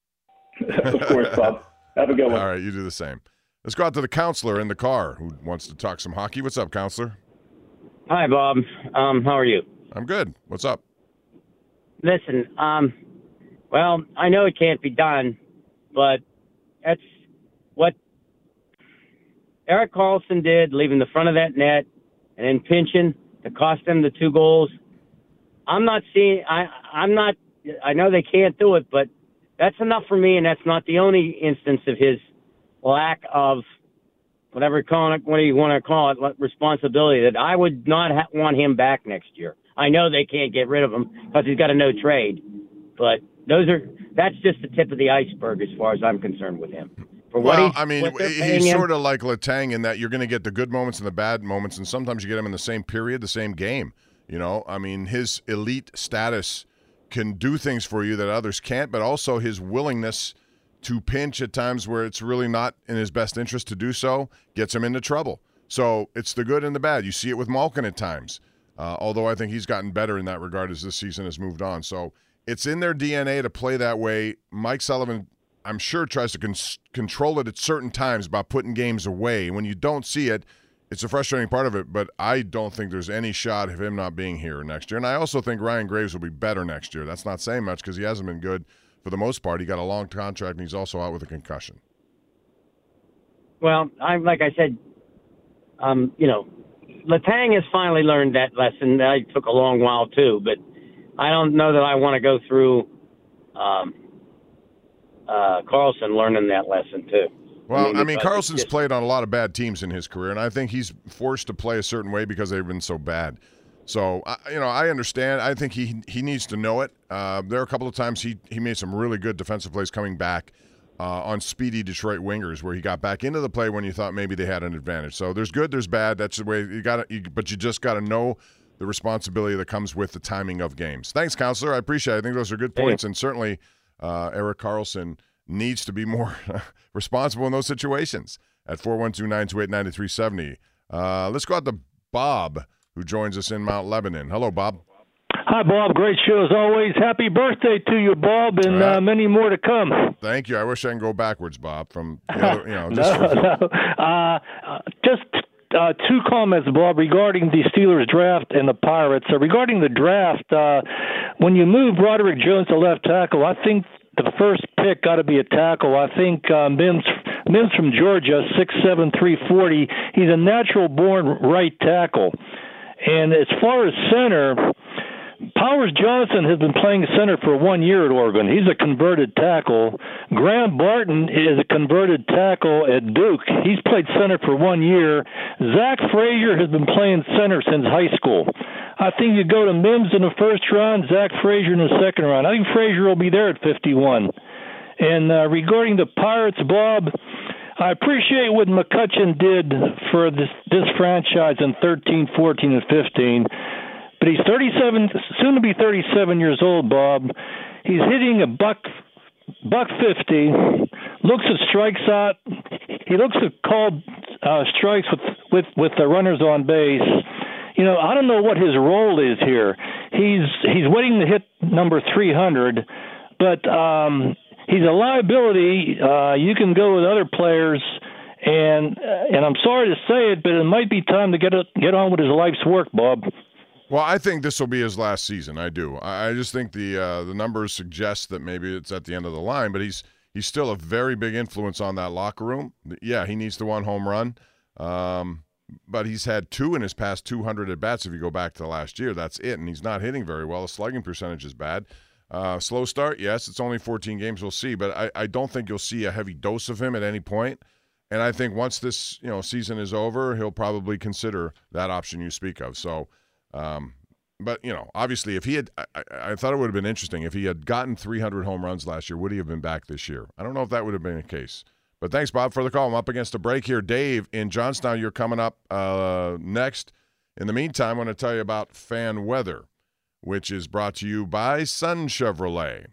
Of course, Bob. Have a good one. All right, you do the same. Let's go out to the counselor in the car who wants to talk some hockey. What's up, counselor? Hi, Bob. Um, how are you? I'm good. What's up? Listen, um, Well, I know it can't be done, but that's what Erik Karlsson did, leaving the front of that net and then pinching to cost them the two goals. I'm not seeing. I I'm not. I know they can't do it, but that's enough for me, and that's not the only instance of his lack of whatever you call it, what do you want to call it, responsibility, that I would not ha- want him back next year. I know they can't get rid of him because he's got a no trade, but those are that's just the tip of the iceberg as far as I'm concerned with him. For what well, he's, I mean, what he's him. sort of like Letang in that you're going to get the good moments and the bad moments, and sometimes you get him in the same period, the same game. You know, I mean, his elite status can do things for you that others can't, but also his willingness to pinch at times where it's really not in his best interest to do so gets him into trouble. So it's the good and the bad. You see it with Malkin at times, uh, although I think he's gotten better in that regard as this season has moved on. So it's in their D N A to play that way. Mike Sullivan, I'm sure, tries to con- control it at certain times by putting games away. When you don't see it, it's a frustrating part of it, but I don't think there's any shot of him not being here next year. And I also think Ryan Graves will be better next year. That's not saying much because he hasn't been good for the most part. He got a long contract, and he's also out with a concussion. Well, I'm like I said, um, you know, Letang has finally learned that lesson. That took a long while too, but I don't know that I want to go through um, uh, Karlsson learning that lesson too. Well, I mean, I mean Karlsson's just, played on a lot of bad teams in his career, and I think he's forced to play a certain way because they've been so bad. So, you know, I understand. I think he he needs to know it. Uh, there are a couple of times he, he made some really good defensive plays coming back uh, on speedy Detroit wingers where he got back into the play when you thought maybe they had an advantage. So there's good, there's bad. That's the way you got to, but you just got to know the responsibility that comes with the timing of games. Thanks, Counselor. I appreciate it. I think those are good points, and certainly uh, Erik Karlsson needs to be more responsible in those situations at four one two, nine two eight, nine three seven zero. Uh, let's go out to Bob, who joins us in Mount Lebanon. Hello, Bob. Hi, Bob. Great show as always. Happy birthday to you, Bob, and right. uh, many more to come. Thank you. I wish I can go backwards, Bob, from the other, you know. no, Just for... no. Uh, just uh, two comments, Bob, regarding the Steelers draft and the Pirates. Uh, regarding the draft, uh, when you move Broderick Jones to left tackle, I think the first pick got to be a tackle. I think uh, Mims, Mims from Georgia, six seven, three forty. He's a natural-born right tackle. And as far as center, Powers Johnson has been playing center for one year at Oregon. He's a converted tackle. Graham Barton is a converted tackle at Duke. He's played center for one year. Zach Frazier has been playing center since high school. I think you go to Mims in the first round, Zach Frazier in the second round. I think Frazier will be there at fifty-one. And uh, regarding the Pirates, Bob, I appreciate what McCutchen did for this, this franchise in thirteen, fourteen, and fifteen. But he's thirty-seven, soon to be thirty-seven years old, Bob. He's hitting a buck, buck fifty. Looks at strikes out. He looks at called uh, strikes with, with with the runners on base. You know, I don't know what his role is here. He's he's waiting to hit number three hundred, but um, he's a liability. Uh, you can go with other players. And and I'm sorry to say it, but it might be time to get a, get on with his life's work, Bob. Well, I think this will be his last season. I do. I, I just think the uh, the numbers suggest that maybe it's at the end of the line, but he's he's still a very big influence on that locker room. Yeah, he needs the one home run, um, but he's had two in his past two hundred at-bats if you go back to last year. That's it, and he's not hitting very well. The slugging percentage is bad. Uh, slow start, yes. It's only fourteen games. We'll see, but I, I don't think you'll see a heavy dose of him at any point. And I think once this you know season is over, he'll probably consider that option you speak of. So. Um, but, you know, obviously if he had I, I thought it would have been interesting if he had gotten three hundred home runs last year, would he have been back this year? I don't know if that would have been the case. But thanks, Bob, for the call. I'm up against a break here. Dave in Johnstown, you're coming up uh, next. In the meantime, I want to tell you about fan weather, which is brought to you by Sun Chevrolet.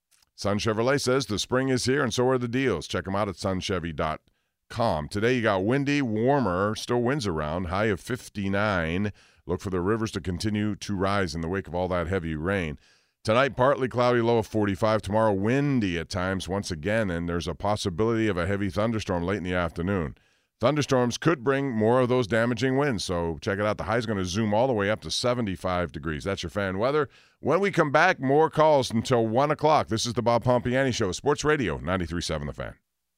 Sun Chevrolet says the spring is here and so are the deals. Check them out at sun chevy dot com. Today you got windy, warmer, still winds around, high of fifty-nine. Look for the rivers to continue to rise in the wake of all that heavy rain. Tonight, partly cloudy, low of forty-five. Tomorrow, windy at times once again, and there's a possibility of a heavy thunderstorm late in the afternoon. Thunderstorms could bring more of those damaging winds, so check it out. The high is going to zoom all the way up to seventy-five degrees. That's your fan weather. When we come back, more calls until one o'clock. This is the Bob Pompiani Show, Sports Radio ninety-three point seven The Fan.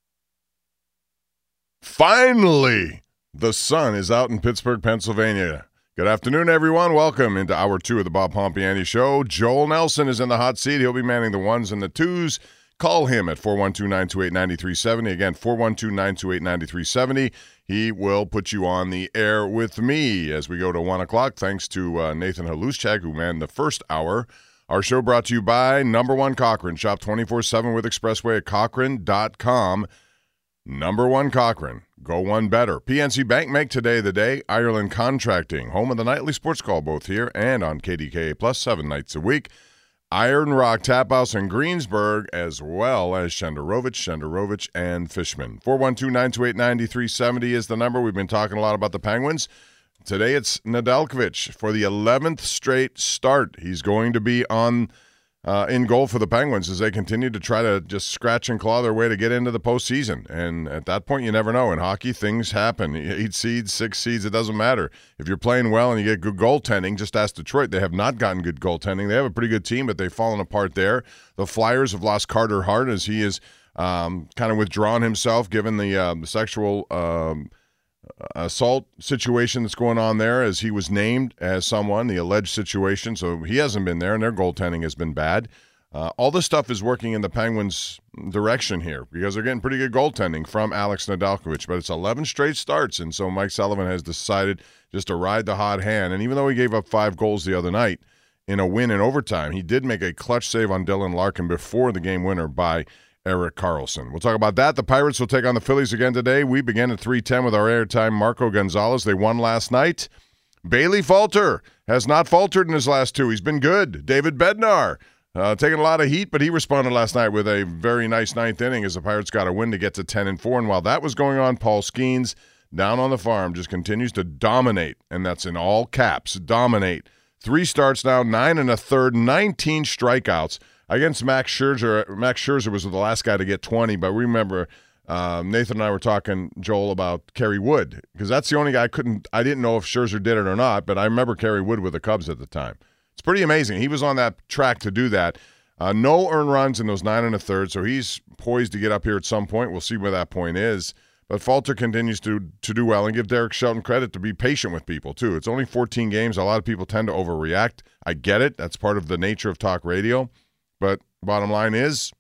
Finally, the sun is out in Pittsburgh, Pennsylvania. Good afternoon, everyone. Welcome into hour two of the Bob Pompiani Show. Joel Nelson is in the hot seat. He'll be manning the ones and the twos. Call him at four one two, nine two eight, nine three seven zero. Again, four one two, nine two eight, nine three seven zero. He will put you on the air with me as we go to one o'clock. Thanks to uh, Nathan Haluschak, who manned the first hour. Our show brought to you by Number One Cochrane. Shop twenty-four seven with Expressway at Cochrane dot com. Number One Cochrane. Go one better. P N C Bank make today the day. Ireland Contracting. Home of the nightly sports call both here and on K D K A Plus seven nights a week. Iron Rock Tap House in Greensburg, as well as Shenderovich, Shenderovich, and Fishman. four one two, nine two eight, nine three seven zero is the number. We've been talking a lot about the Penguins. Today it's Nedeljkovic for the eleventh straight start. He's going to be on uh, in goal for the Penguins as they continue to try to just scratch and claw their way to get into the postseason. And at that point, you never know. In hockey, things happen. Eight seeds, six seeds, it doesn't matter. If you're playing well and you get good goaltending, just ask Detroit. They have not gotten good goaltending. They have a pretty good team, but they've fallen apart there. The Flyers have lost Carter Hart as he is um, kind of withdrawn himself given the, uh, the sexual um, assault situation that's going on there, as he was named as someone, the alleged situation. So he hasn't been there, and their goaltending has been bad. Uh, all this stuff is working in the Penguins' direction here because they're getting pretty good goaltending from Alex Nedeljkovic. But it's eleven straight starts, and so Mike Sullivan has decided just to ride the hot hand. And even though he gave up five goals the other night in a win in overtime, he did make a clutch save on Dylan Larkin before the game winner by Erik Karlsson. We'll talk about that. The Pirates will take on the Phillies again today. We begin at three ten with our airtime Marco Gonzalez. They won last night. Bailey Falter has not faltered in his last two. He's been good. David Bednar uh, taking a lot of heat, but he responded last night with a very nice ninth inning as the Pirates got a win to get to ten and four. And while that was going on, Paul Skeens down on the farm just continues to dominate, and that's in all caps, dominate. Three starts now, nine and a third, nineteen strikeouts. Against Max Scherzer, Max Scherzer was the last guy to get twenty, but remember, um, Nathan and I were talking, Joel, about Kerry Wood, because that's the only guy I couldn't, I didn't know if Scherzer did it or not, but I remember Kerry Wood with the Cubs at the time. It's pretty amazing. He was on that track to do that. Uh, no earned runs in those nine and a third, so he's poised to get up here at some point. We'll see where that point is. But Falter continues to to do well, and give Derek Shelton credit to be patient with people, too. It's only fourteen games. A lot of people tend to overreact. I get it. That's part of the nature of talk radio. But bottom line is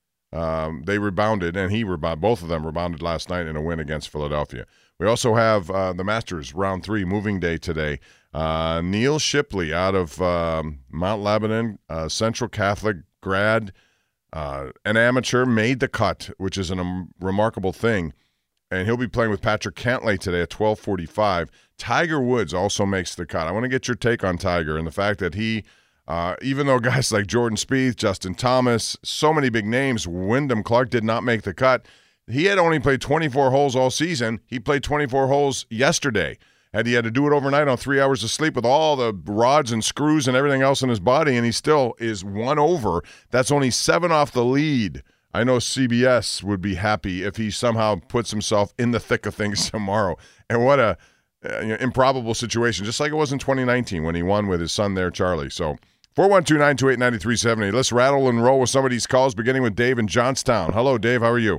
um, they rebounded, and he rebounded. Both of them rebounded last night in a win against Philadelphia. We also have uh, the Masters round three moving day today. Uh, Neil Shipley out of um, Mount Lebanon, uh, Central Catholic grad, uh, an amateur, made the cut, which is a um, remarkable thing. And he'll be playing with Patrick Cantlay today at twelve forty-five. Tiger Woods also makes the cut. I want to get your take on Tiger and the fact that he – Uh, even though guys like Jordan Spieth, Justin Thomas, so many big names, Wyndham Clark did not make the cut. He had only played twenty-four holes all season. He played twenty-four holes yesterday. And he had to do it overnight on three hours of sleep with all the rods and screws and everything else in his body, and he still is one over. That's only seven off the lead. I know C B S would be happy if he somehow puts himself in the thick of things tomorrow. And what a uh, you know, improbable situation, just like it was in twenty nineteen when he won with his son there, Charlie. So four one two, nine two eight, nine three seven zero. Let's rattle and roll with some of these calls, beginning with Dave in Johnstown. Hello, Dave. How are you?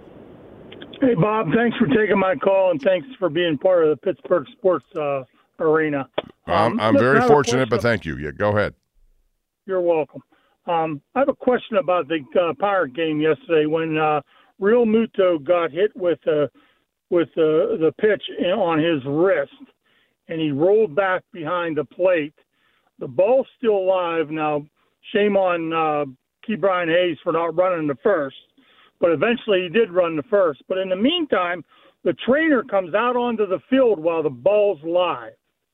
Hey, Bob. Thanks for taking my call, and thanks for being part of the Pittsburgh sports uh, arena. Um, I'm, I'm listen, very fortunate, but about, thank you. Yeah, go ahead. You're welcome. Um, I have a question about the uh, Pirate game yesterday when uh, Real Muto got hit with uh, with uh, the pitch on his wrist, and he rolled back behind the plate. The ball's still live. Now, shame on uh, Key Brian Hayes for not running to first, but eventually he did run to first. But in the meantime, the trainer comes out onto the field while the ball's live.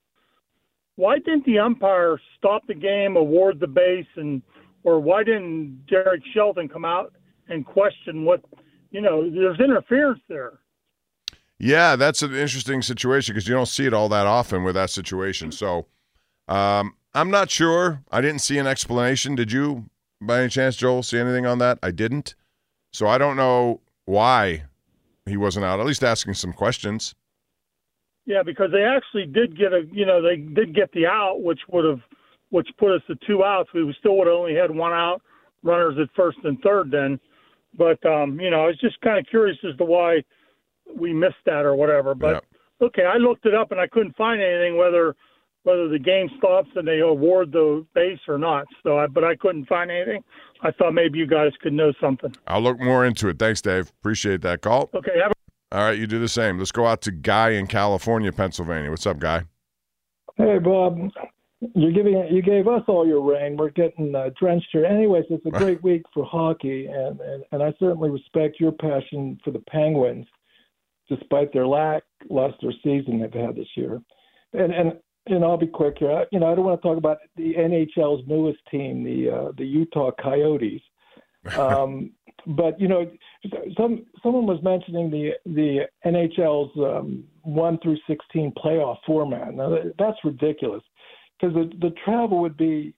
Why didn't the umpire stop the game, award the base, and or why didn't Derek Shelton come out and question what, you know, there's interference there. Yeah, that's an interesting situation because you don't see it all that often with that situation. So um, I'm not sure. I didn't see an explanation. Did you, by any chance, Joel, see anything on that? I didn't. So I don't know why he wasn't out, at least asking some questions. Yeah, because they actually did get a, you know, they did get the out, which would have which put us to two outs. We still would have only had one out, runners at first and third then. But, um, you know, I was just kind of curious as to why we missed that or whatever. But, yeah. okay, I looked it up and I couldn't find anything whether whether the game stops and they award the base or not. So, I, But I couldn't find anything. I thought maybe you guys could know something. I'll look more into it. Thanks, Dave. Appreciate that call. Okay. Have a- All right, you do the same. Let's go out to Guy in California, Pennsylvania. What's up, Guy? Hey, Bob. You're giving you gave us all your rain. We're getting uh, drenched here. Anyways, it's a great week for hockey, and, and, and I certainly respect your passion for the Penguins, despite their lackluster season they've had this year. And and and I'll be quick here. I, you know, I don't want to talk about the N H L's newest team, the uh, the Utah Coyotes. Um, but you know, some someone was mentioning the the N H L's um, one through sixteen playoff format. Now that's ridiculous. Because the, the travel would be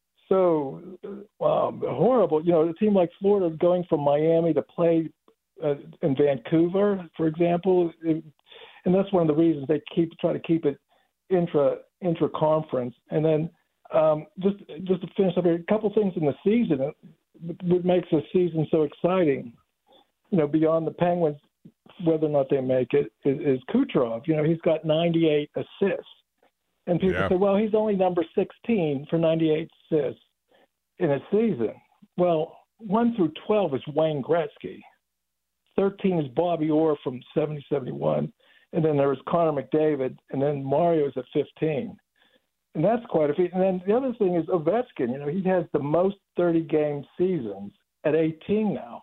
so um, horrible. You know, a team like Florida going from Miami to play uh, in Vancouver, for example, it, and that's one of the reasons they keep try to keep it intra intra conference. And then um, just just to finish up here, a couple things in the season what makes a season so exciting. You know, beyond the Penguins, whether or not they make it, is, is Kucherov. You know, he's got ninety-eight assists. And people yeah. say, well, he's only number sixteen for ninety-eight assists in a season. Well, one through twelve is Wayne Gretzky. thirteen is Bobby Orr from seventy seventy-one. And then there was Connor McDavid. And then Mario's at fifteen. And that's quite a feat. And then the other thing is Ovechkin. You know, he has the most thirty-game seasons at eighteen now.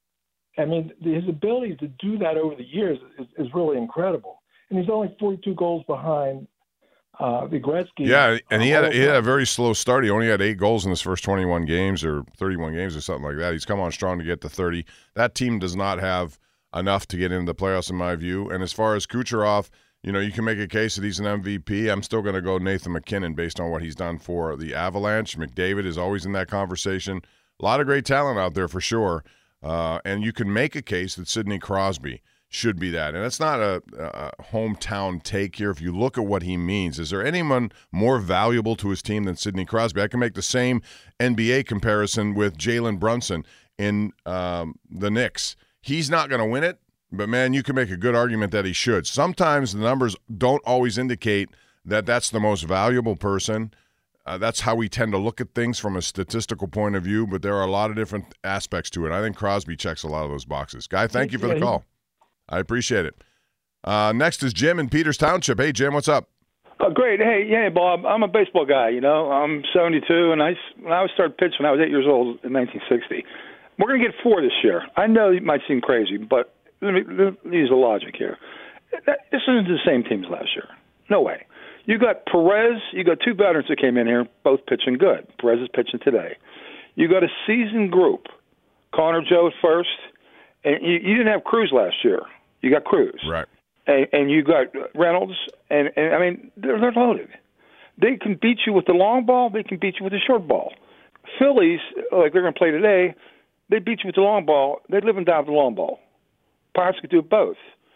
I mean, his ability to do that over the years is, is really incredible. And he's only forty-two goals behind Uh, the Gretzky. Yeah, and he had a, he had a very slow start. He only had eight goals in his first twenty-one games or thirty-one games or something like that. He's come on strong to get to thirty. That team does not have enough to get into the playoffs, in my view. And as far as Kucherov, you know, you can make a case that he's an M V P. I'm still going to go Nathan McKinnon based on what he's done for the Avalanche. McDavid is always in that conversation. A lot of great talent out there for sure. Uh, and you can make a case that Sidney Crosby should be that. And it's not a, a hometown take here. If you look at what he means, is there anyone more valuable to his team than Sidney Crosby? I can make the same N B A comparison with Jalen Brunson in um, the Knicks. He's not going to win it, but, man, you can make a good argument that he should. Sometimes the numbers don't always indicate that that's the most valuable person. Uh, that's how we tend to look at things from a statistical point of view, but there are a lot of different aspects to it. I think Crosby checks a lot of those boxes. Guy, thank you for the call. I appreciate it. Uh, next is Jim in Peters Township. Hey, Jim, what's up? Oh, great. Hey, yeah, Bob. I'm a baseball guy. You know, I'm seventy-two, and I when I started pitching when I was eight years old in nineteen sixty. We're going to get four this year. I know it might seem crazy, but let me, let me use the logic here. This isn't the same team as last year. No way. You got Perez. You got two veterans that came in here, both pitching good. Perez is pitching today. You got a seasoned group. Connor Joe at first, and you, you didn't have Cruz last year. You got Cruz. Right. And, and you got Reynolds. And, and I mean, they're, they're loaded. They can beat you with the long ball. They can beat you with the short ball. Phillies, like they're going to play today, they beat you with the long ball. They live and die with the long ball. Pirates could do both.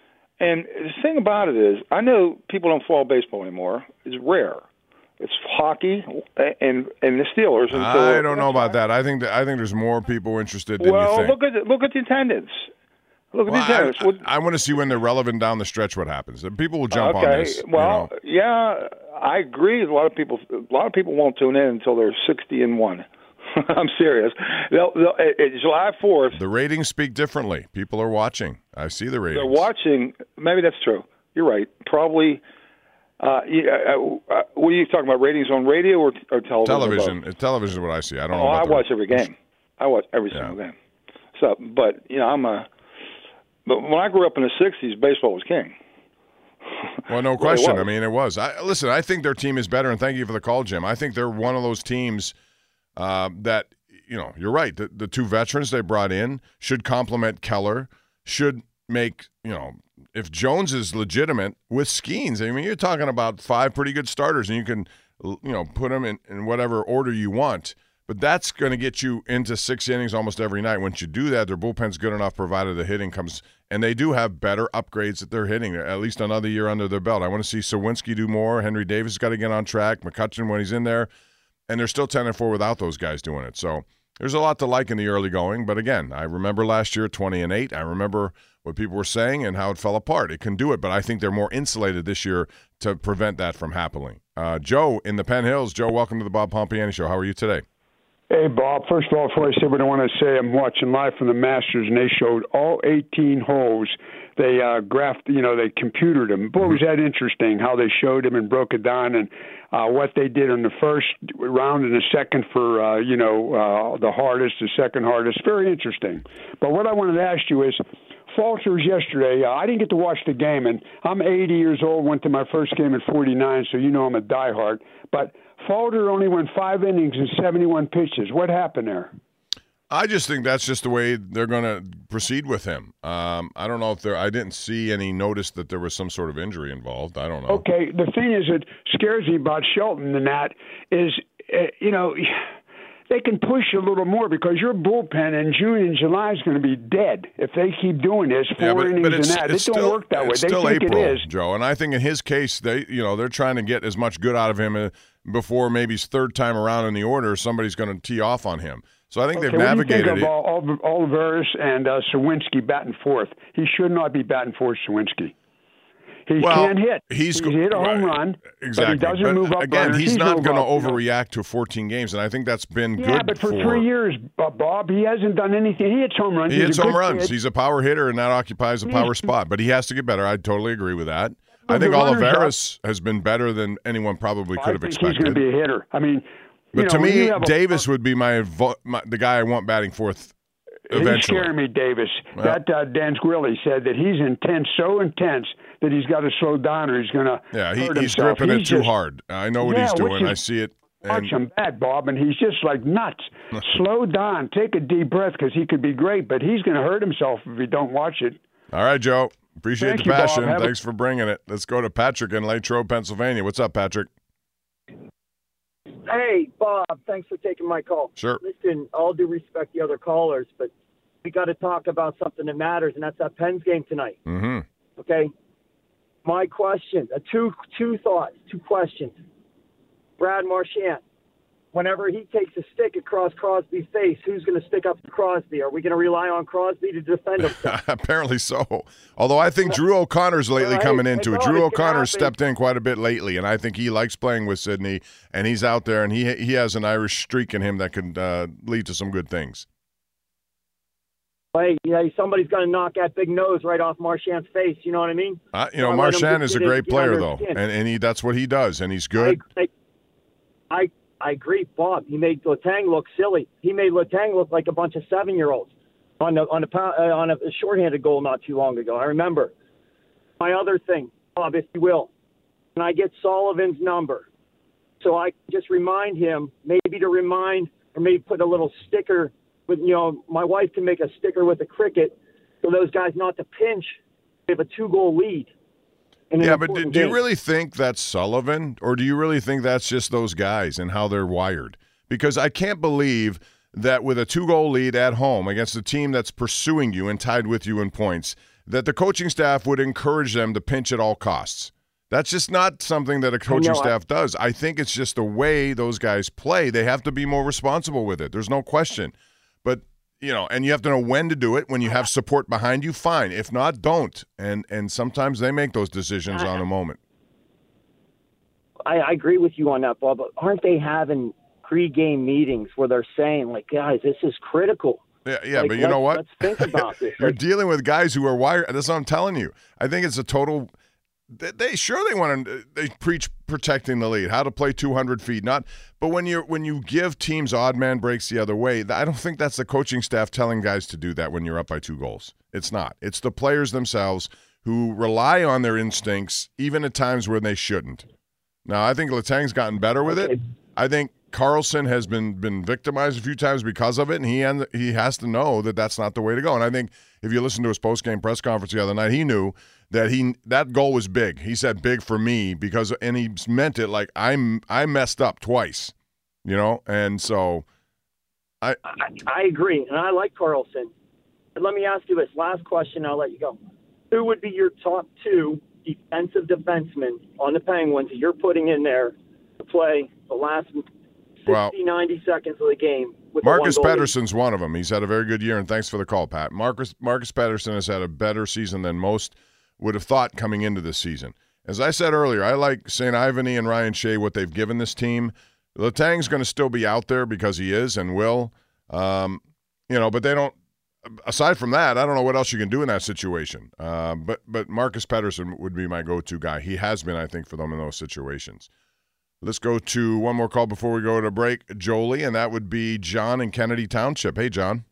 And the thing about it is, I know people don't follow baseball anymore. It's rare. It's hockey and and the Steelers. Until, I don't know about that. I think that I think there's more people interested than well, you think. look at the, look at the attendance. Look at well, the attendance. I, I, I want to see when they're relevant down the stretch. What happens? People will jump okay. on this. Well, you know? yeah, I agree. A lot of people, a lot of people won't tune in until they're sixty and one. I'm serious. They'll, they'll, it, July fourth. The ratings speak differently. People are watching. I see the ratings. They're watching. Maybe that's true. You're right. Probably. Uh, yeah, uh, what are you talking about? Ratings on radio or, or television? Television. Television is what I see. I don't oh, know. About I the watch every game. I watch every yeah. single game. So, but you know, I'm a. But when I grew up in the sixties, baseball was king. Well, no question. I mean, it was. I, listen, I think their team is better, and thank you for the call, Jim. I think they're one of those teams uh, that, you know, you're right. The, the two veterans they brought in should complement Keller, should make, you know, if Jones is legitimate with Skeens, I mean, you're talking about five pretty good starters, and you can, you know, put them in, in whatever order you want. But that's going to get you into six innings almost every night. Once you do that, their bullpen's good enough provided the hitting comes. And they do have better upgrades that they're hitting, at least another year under their belt. I want to see Sawinski do more. Henry Davis has got to get on track. McCutcheon, when he's in there, and they're still ten and four without those guys doing it. So there's a lot to like in the early going. But again, I remember last year twenty and eight. I remember what people were saying and how it fell apart. It can do it, but I think they're more insulated this year to prevent that from happening. Uh, Joe in the Penn Hills. Joe, welcome to the Bob Pompiani Show. How are you today? Hey, Bob. First of all, before I say what I want to say, I'm watching live from the Masters, and they showed all eighteen holes. They uh, graphed, you know, they computered them. Boy, was that interesting how they showed them and broke it down, and uh, what they did in the first round and the second for, uh, you know, uh, the hardest, the second hardest. Very interesting. But what I wanted to ask you is, Falters yesterday, uh, I didn't get to watch the game, and I'm eighty years old, went to my first game at forty-nine, so you know I'm a diehard. But Falter only went five innings and seventy-one pitches. What happened there? I just think that's just the way they're going to proceed with him. Um, I don't know if there – I didn't see any notice that there was some sort of injury involved. I don't know. Okay, the thing is that scares me about Shelton and that is, uh, you know – they can push a little more because your bullpen in June and July is going to be dead if they keep doing this four yeah, but, innings but and that. It still, don't work that way. It's they still think April, it is, Joe, and I think in his case, they you know they're trying to get as much good out of him before maybe his third time around in the order, somebody's going to tee off on him. So I think okay, they've navigated what do you think it. of Olivares and uh, Sawinski batting fourth? He should not be batting fourth, Sawinski. He well, can't hit. He's, he's hit a home right, run, exactly. but he doesn't but move up. Again, runners. he's, he's not going to up, overreact you know. to fourteen games, and I think that's been yeah, good. Yeah, but for, for three years, uh, Bob, he hasn't done anything. He hits home runs. He he's hits a home good runs. kid. He's a power hitter, and that occupies a power He's, spot. But he has to get better. I totally agree with that. Well, I think the Olivares has been better than anyone probably could I have think expected. He's going to be a hitter. I mean, but you to know, me, a, Davis would be my, vo- my the guy I want batting fourth. Eventually. He's scaring me, Davis. Well, that uh, Dan Squilly said that he's intense, so intense that he's got to slow down or he's going to yeah, he, hurt he's himself. gripping he's it too just, hard. I know what yeah, he's doing. is, I see it. Watch him bad, Bob, and he's just like nuts. Slow down. Take a deep breath because he could be great, but he's going to hurt himself if you don't watch it. All right, Joe. Appreciate Thank the you, passion. Bob. Thanks a- for bringing it. Let's go to Patrick in Latrobe, Pennsylvania. What's up, Patrick? Hey, Bob, thanks for taking my call. Sure. Listen, all due respect to the other callers, but we got to talk about something that matters, and that's that Pens game tonight. Mm-hmm. Okay? My question, uh, two two thoughts, two questions. Brad Marchand, whenever he takes a stick across Crosby's face, who's going to stick up to Crosby? Are we going to rely on Crosby to defend himself? Apparently so. Although I think Drew O'Connor's lately Right. coming into it. It's Drew always gonna O'Connor's happen. stepped in quite a bit lately, and I think he likes playing with Sidney, and he's out there, and he he has an Irish streak in him that could uh, lead to some good things. Hey, you know, somebody's going to knock that big nose right off Marchand's face. You know what I mean? Uh, you know, Don't let him Marchand just is a get in- great get under player, his though, skin. and, and he that's what he does, and he's good. I, I I agree, Bob. He made Letang look silly. He made Letang look like a bunch of seven-year-olds on the on a pow- uh, on a shorthanded goal not too long ago. I remember. My other thing, Bob, if you will, can I get Sullivan's number so I can just remind him, maybe to remind, or maybe put a little sticker with, you know, my wife can make a sticker with a cricket for those guys not to pinch. They have a two-goal lead. in an Yeah, but do, important do you game. really think that's Sullivan, or do you really think that's just those guys and how they're wired? Because I can't believe that with a two-goal lead at home against a team that's pursuing you and tied with you in points, that the coaching staff would encourage them to pinch at all costs. That's just not something that a coaching know, I- staff does. I think it's just the way those guys play. They have to be more responsible with it. There's no question. But, you know, and you have to know when to do it. When you have support behind you, fine. If not, don't. And and sometimes they make those decisions on the moment. I, I agree with you on that, Bob. But aren't they having pre-game meetings where they're saying, like, guys, this is critical? Yeah, yeah, Like, but you know what? let's- Let's think about this. You're Like, dealing with guys who are wired. That's what I'm telling you. I think it's a total. They, they sure they want to. They preach protecting the lead, how to play two hundred feet, not. But when you when you give teams odd man breaks the other way, I don't think that's the coaching staff telling guys to do that when you're up by two goals. It's not. It's the players themselves who rely on their instincts, even at times when they shouldn't. Now, I think Letang's gotten better with it. I think Carlson has been been victimized a few times because of it, and he end, he has to know that that's not the way to go. And I think if you listen to his post-game press conference the other night, he knew that he that goal was big. He said big for me because, and he meant it like I'm I messed up twice, you know, and so I I, I agree, and I like Carlson. But let me ask you this last question, I'll let you go. Who would be your top two defensive defensemen on the Penguins that you're putting in there to play the last Well, sixty, ninety seconds of the game. With Marcus the one goal lead. Pedersen's one of them. He's had a very good year, and thanks for the call, Pat. Marcus Marcus Pedersen has had a better season than most would have thought coming into this season. As I said earlier, I like Saint Ivany and Ryan Shea, what they've given this team. Letang's going to still be out there because he is and will. Um, you know, but they don't – aside from that, I don't know what else you can do in that situation. Uh, but, but Marcus Pedersen would be my go-to guy. He has been, I think, for them in those situations. Let's go to one more call before we go to break, Jolie, and that would be John in Kennedy Township. Hey, John.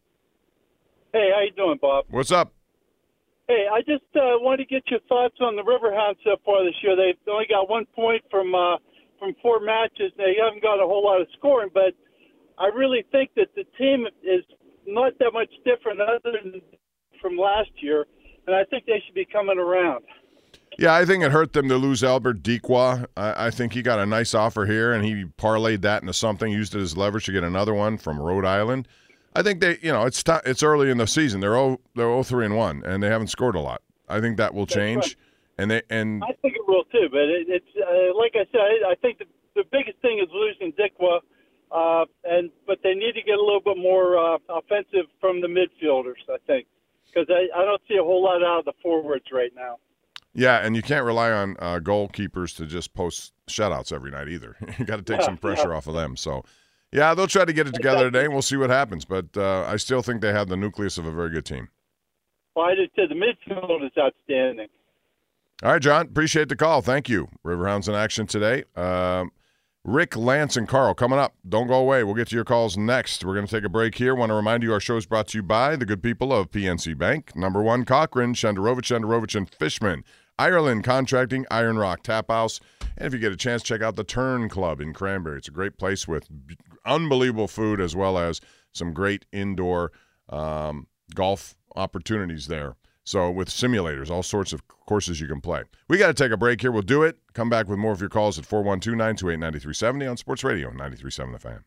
Hey, how you doing, Bob? What's up? Hey, I just uh, wanted to get your thoughts on the Riverhounds so far this year. They've only got one point from uh, from four matches. They haven't got a whole lot of scoring, but I really think that the team is not that much different other than from last year, and I think they should be coming around. Yeah, I think it hurt them to lose Albert Dequa. I, I think he got a nice offer here, and he parlayed that into something, used it as leverage to get another one from Rhode Island. I think they, you know, it's t- it's early in the season. They're oh they're oh three and one, and they haven't scored a lot. I think that will change, right. and they and I think it will too. But it, it's uh, like I said, I, I think the, the biggest thing is losing Dequa, uh, and but they need to get a little bit more uh, offensive from the midfielders. I think because I, I don't see a whole lot out of the forwards right now. yeah, and you can't rely on uh, goalkeepers to just post shutouts every night either. You got to take Yeah, some pressure yeah. off of them. So. Yeah, they'll try to get it together today, and we'll see what happens. But uh, I still think they have the nucleus of a very good team. Well, I just said the midfield is outstanding. All right, John, appreciate the call. Thank you. Riverhounds in action today. Um, Rick, Lance, and Carl coming up. Don't go away. We'll get to your calls next. We're going to take a break here. Want to remind you our show is brought to you by the good people of P N C Bank. Number one, Cochrane, Shenderovich, Shenderovich, and Fishman. Ireland Contracting, Iron Rock Tap House. And if you get a chance, check out the Turn Club in Cranberry. It's a great place with unbelievable food as well as some great indoor um, golf opportunities there. So with simulators, all sorts of courses you can play. We got to take a break here. We'll do it. Come back with more of your calls at four one two, nine two eight, nine three seven zero on Sports Radio ninety-three point seven The Fan.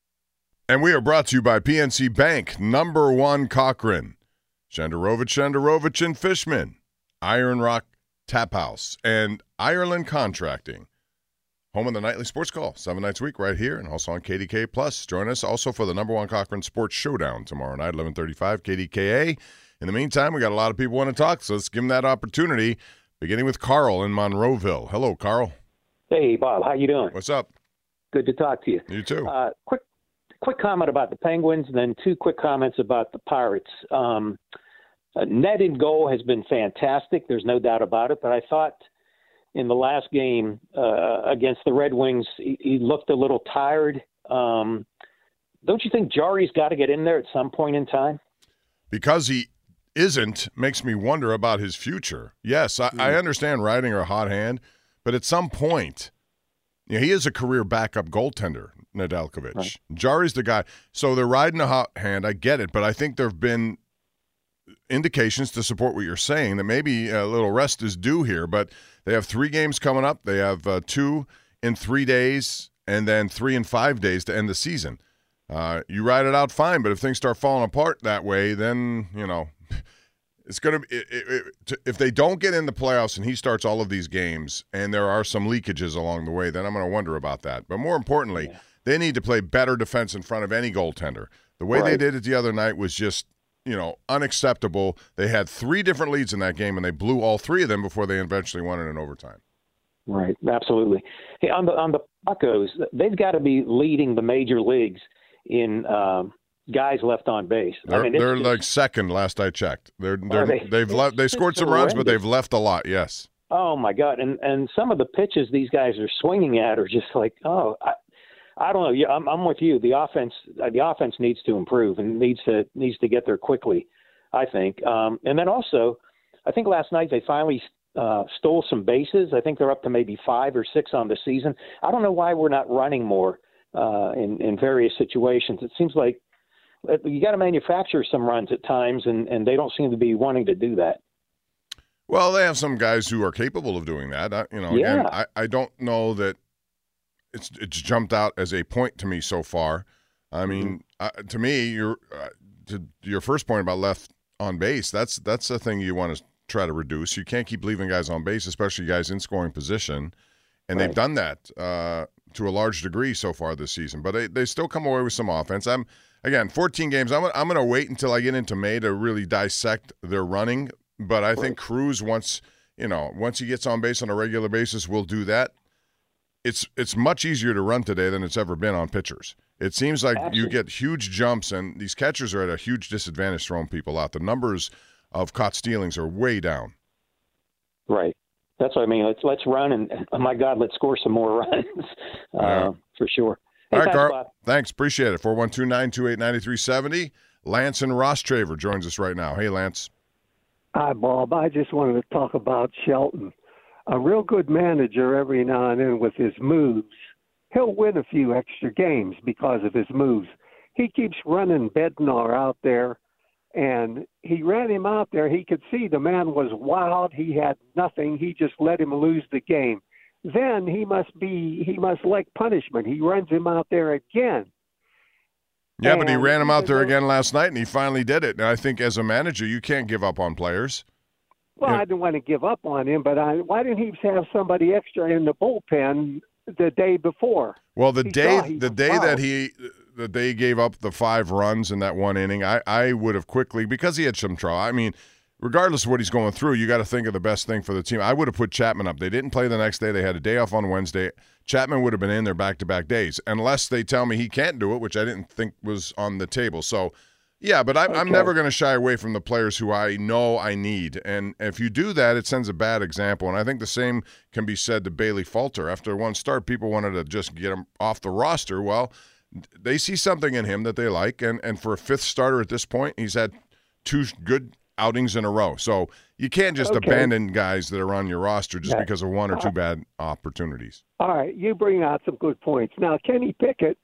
And we are brought to you by P N C Bank, number one Cochrane, Shenderovich, Shenderovich, and Fishman, Iron Rock Tap House, and Ireland Contracting. Home of the Nightly Sports Call, seven nights a week right here, and also on K D K Plus. Join us also for the number one Cochrane Sports Showdown tomorrow night, eleven thirty-five, K D K A. In the meantime, we got a lot of people want to talk, so let's give them that opportunity, beginning with Carl in Monroeville. Hello, Carl. Hey, Bob. How you doing? What's up? Good to talk to you. You too. Uh, quick quick comment about the Penguins, and then two quick comments about the Pirates. Um, uh, net in goal has been fantastic. There's no doubt about it, but I thought in the last game uh, against the Red Wings, he, he looked a little tired. Um, don't you think Jari's got to get in there at some point in time? Because he isn't, makes me wonder about his future. Yes, I, mm. I understand riding a hot hand, but at some point, you know, he is a career backup goaltender, Nedeljkovic. Right. Jari's the guy. So they're riding a hot hand. I get it, but I think there have been indications to support what you're saying that maybe a little rest is due here, but they have three games coming up. They have uh, two in three days and then three in five days to end the season. Uh, you ride it out fine, but if things start falling apart that way, then, you know, it's going it, it, to if they don't get in the playoffs and he starts all of these games and there are some leakages along the way, then I'm going to wonder about that. But more importantly, yeah. they need to play better defense in front of any goaltender. The way right. they did it the other night was just, you know, unacceptable. They had three different leads in that game, and they blew all three of them before they eventually won it in overtime. Right, absolutely. Hey, on the on the Buccos, they've got to be leading the major leagues in um, guys left on base. They're, I mean, they're just, like second last I checked. They're, they're they, they've left. They scored some horrendous. runs, but they've left a lot. Yes. Oh my God! And and some of the pitches these guys are swinging at are just like, oh, I, I don't know. Yeah, I'm, I'm with you. The offense, uh, the offense needs to improve and needs to needs to get there quickly, I think. Um, and then also, I think last night they finally uh, stole some bases. I think they're up to maybe five or six on the season. I don't know why we're not running more uh, in in various situations. It seems like you got to manufacture some runs at times, and, and they don't seem to be wanting to do that. Well, they have some guys who are capable of doing that. I, you know, Yeah. again, I, I don't know that it's it's jumped out as a point to me so far. I mean, uh, to me, your uh, to your first point about left on base, that's that's the thing you want to try to reduce. You can't keep leaving guys on base, especially guys in scoring position, and Right. they've done that. Uh, to a large degree so far this season. But they, they still come away with some offense. I'm again fourteen games. I'm I'm going to wait until I get into May to really dissect their running. But I think Cruz, once you know, once he gets on base on a regular basis, will do that. It's it's much easier to run today than it's ever been on pitchers. It seems like Absolutely. you get huge jumps, and these catchers are at a huge disadvantage throwing people out. The numbers of caught stealings are way down. Right. That's what I mean. Let's let's run, and oh my God, let's score some more runs uh, yeah. for sure. Hey, All right, Carl. Bob. Thanks. Appreciate it. four one two, nine two eight, nine three seven zero. Lance and Ross Traver joins us right now. Hey, Lance. Hi, Bob. I just wanted to talk about Shelton. A real good manager every now and then with his moves, he'll win a few extra games because of his moves. He keeps running Bednar out there, and he ran him out there. He could see the man was wild. He had nothing. He just let him lose the game. Then he must be, he must like punishment. He runs him out there again. Yeah, and but he ran him out there again last night, and he finally did it. And I think as a manager, you can't give up on players. Well, yeah. I didn't want to give up on him, but I, why didn't he have somebody extra in the bullpen the day before? Well, the he day the day wild. that he the day he gave up the five runs in that one inning, I, I would have quickly, because he had some trouble. I mean, regardless of what he's going through, you got to think of the best thing for the team. I would have put Chapman up. They didn't play the next day. They had a day off on Wednesday. Chapman would have been in there back-to-back days, unless they tell me he can't do it, which I didn't think was on the table. So, yeah, but I, okay. I'm never going to shy away from the players who I know I need. And if you do that, it sends a bad example. And I think the same can be said to Bailey Falter. After one start, people wanted to just get him off the roster. Well, they see something in him that they like. And, and for a fifth starter at this point, he's had two good outings in a row. So you can't just okay. abandon guys that are on your roster just yeah. because of one or two bad opportunities. All right, you bring out some good points. Now, Kenny Pickett,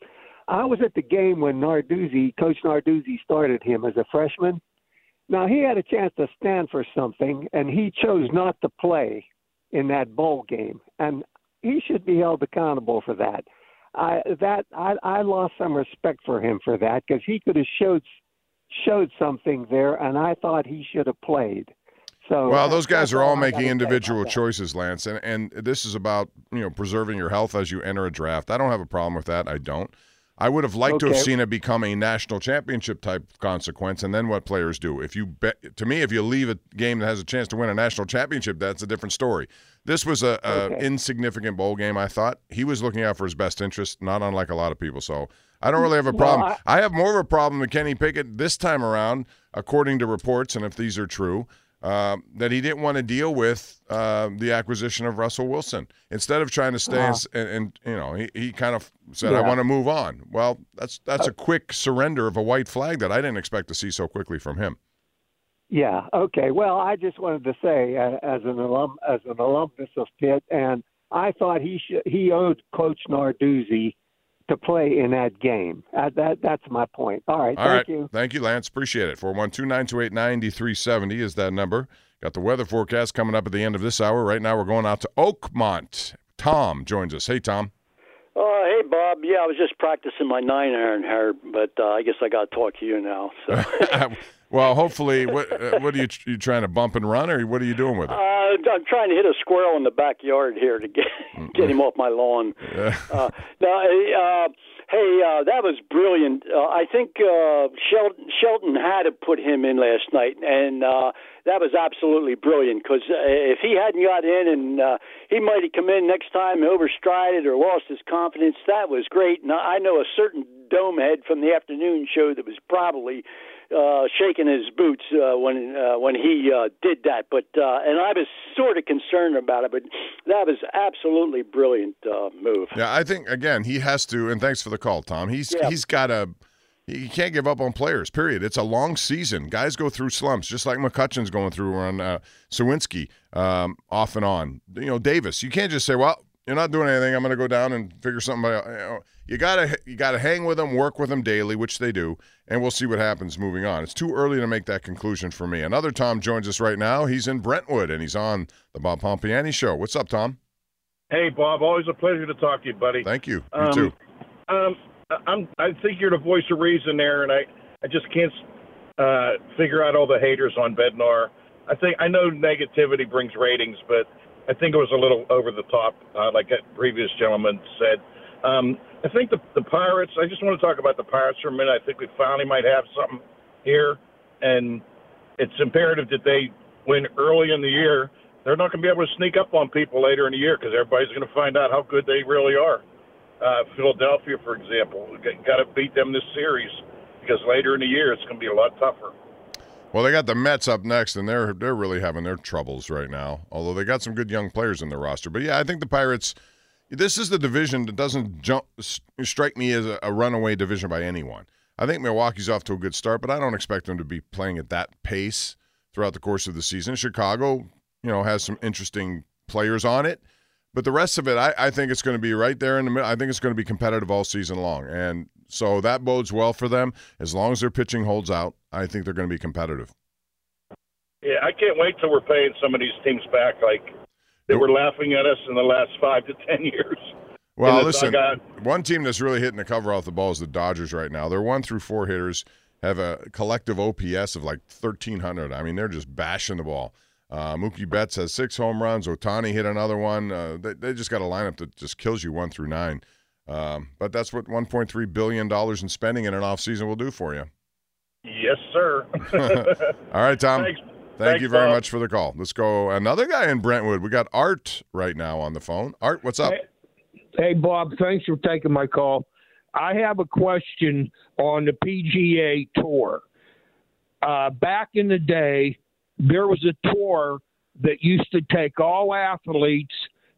I was at the game when Narduzzi, Coach Narduzzi started him as a freshman. Now, he had a chance to stand for something, and he chose not to play in that bowl game. And he should be held accountable for that. I that I, I lost some respect for him for that, because he could have showed showed something there, and I thought he should have played. So well, those guys are all making individual choices, Lance, and and this is about, you know, preserving your health as you enter a draft. I don't have a problem with that. I don't. I would have liked okay. to have seen it become a national championship type consequence, and then what players do. If you bet, to me, if you leave a game that has a chance to win a national championship, that's a different story. This was a, a okay. insignificant bowl game. I thought he was looking out for his best interest, not unlike a lot of people. So I don't really have a problem. Well, I, I have more of a problem with Kenny Pickett this time around, according to reports, and if these are true, uh, that he didn't want to deal with uh, the acquisition of Russell Wilson. Instead of trying to stay, uh, and, and you know, he, he kind of said, yeah. I want to move on. Well, that's that's uh, a quick surrender of a white flag that I didn't expect to see so quickly from him. Yeah. Okay. Well, I just wanted to say, uh, as an alum, as an alumnus of Pitt, and I thought he should, he owed Coach Narduzzi to play in that game. Uh, that that's my point. All right. All thank right. you. Thank you, Lance. Appreciate it. four one two, nine two eight, nine three seven zero is that number. Got the weather forecast coming up at the end of this hour. Right now, we're going out to Oakmont. Tom joins us. Hey, Tom. Uh, hey, Bob. Yeah, I was just practicing my nine iron here, but uh, I guess I got to talk to you now. So. Well, hopefully, what uh, what are you, you trying to bump and run, or what are you doing with it? Uh, I'm trying to hit a squirrel in the backyard here to get get him off my lawn. uh, now, uh, hey, uh, that was brilliant. Uh, I think uh, Shelton, Shelton had to put him in last night, and uh, that was absolutely brilliant, because uh, if he hadn't got in, and uh, he might have come in next time and overstrided or lost his confidence, that was great. And I know a certain dome head from the afternoon show that was probably uh, shaking his boots uh, when uh, when he uh, did that. But uh, and I was sort of concerned about it, but that was absolutely brilliant uh, move. Yeah, I think again he has to. And thanks for the call, Tom. He's yeah. he's got a. He can't give up on players, period. It's a long season. Guys go through slumps, just like McCutcheon's going through on uh, Sawinski, um, off and on. You know, Davis. You can't just say, well, you're not doing anything. I'm going to go down and figure something out. You know, you gotta you gotta hang with them, work with them daily, which they do, and we'll see what happens moving on. It's too early to make that conclusion for me. Another Tom joins us right now. He's in Brentwood, and he's on the Bob Pompiani Show. What's up, Tom? Hey, Bob. Always a pleasure to talk to you, buddy. Thank you. You um, too. Um, I'm, I think you're the voice of reason there, and I, I just can't uh, figure out all the haters on Bednar. I think I know negativity brings ratings, but I think it was a little over the top, uh, like that previous gentleman said. Um, I think the the Pirates. I just want to talk about the Pirates for a minute. I think we finally might have something here, and it's imperative that they win early in the year. They're not going to be able to sneak up on people later in the year because everybody's going to find out how good they really are. Uh, Philadelphia, for example, got to beat them this series because later in the year it's going to be a lot tougher. Well, they got the Mets up next, and they're they're really having their troubles right now, although they got some good young players in their roster. But, yeah, I think the Pirates – this is the division that doesn't jump strike me as a, a runaway division by anyone. I think Milwaukee's off to a good start, but I don't expect them to be playing at that pace throughout the course of the season. Chicago – you know, has some interesting players on it. But the rest of it, I, I think it's going to be right there in the middle. I think it's going to be competitive all season long. And so that bodes well for them. As long as their pitching holds out, I think they're going to be competitive. Yeah, I can't wait till we're paying some of these teams back like they were laughing at us in the last five to ten years. Well, listen, one team that's really hitting the cover off the ball is the Dodgers right now. Their one through four hitters have a collective O P S of like thirteen hundred. I mean, they're just bashing the ball. Uh, Mookie Betts has six home runs. Ohtani hit another one. Uh, they, they just got a lineup that just kills you one through nine. Um, but that's what one point three billion dollars in spending in an offseason will do for you. Yes, sir. All right, Tom. Thanks. Thank Thanks, you very Bob. much for the call. Let's go. Another guy in Brentwood. We got Art right now on the phone. Art, what's up? Hey, hey, Bob. Thanks for taking my call. I have a question on the P G A Tour. Uh, back in the day, there was a tour that used to take all athletes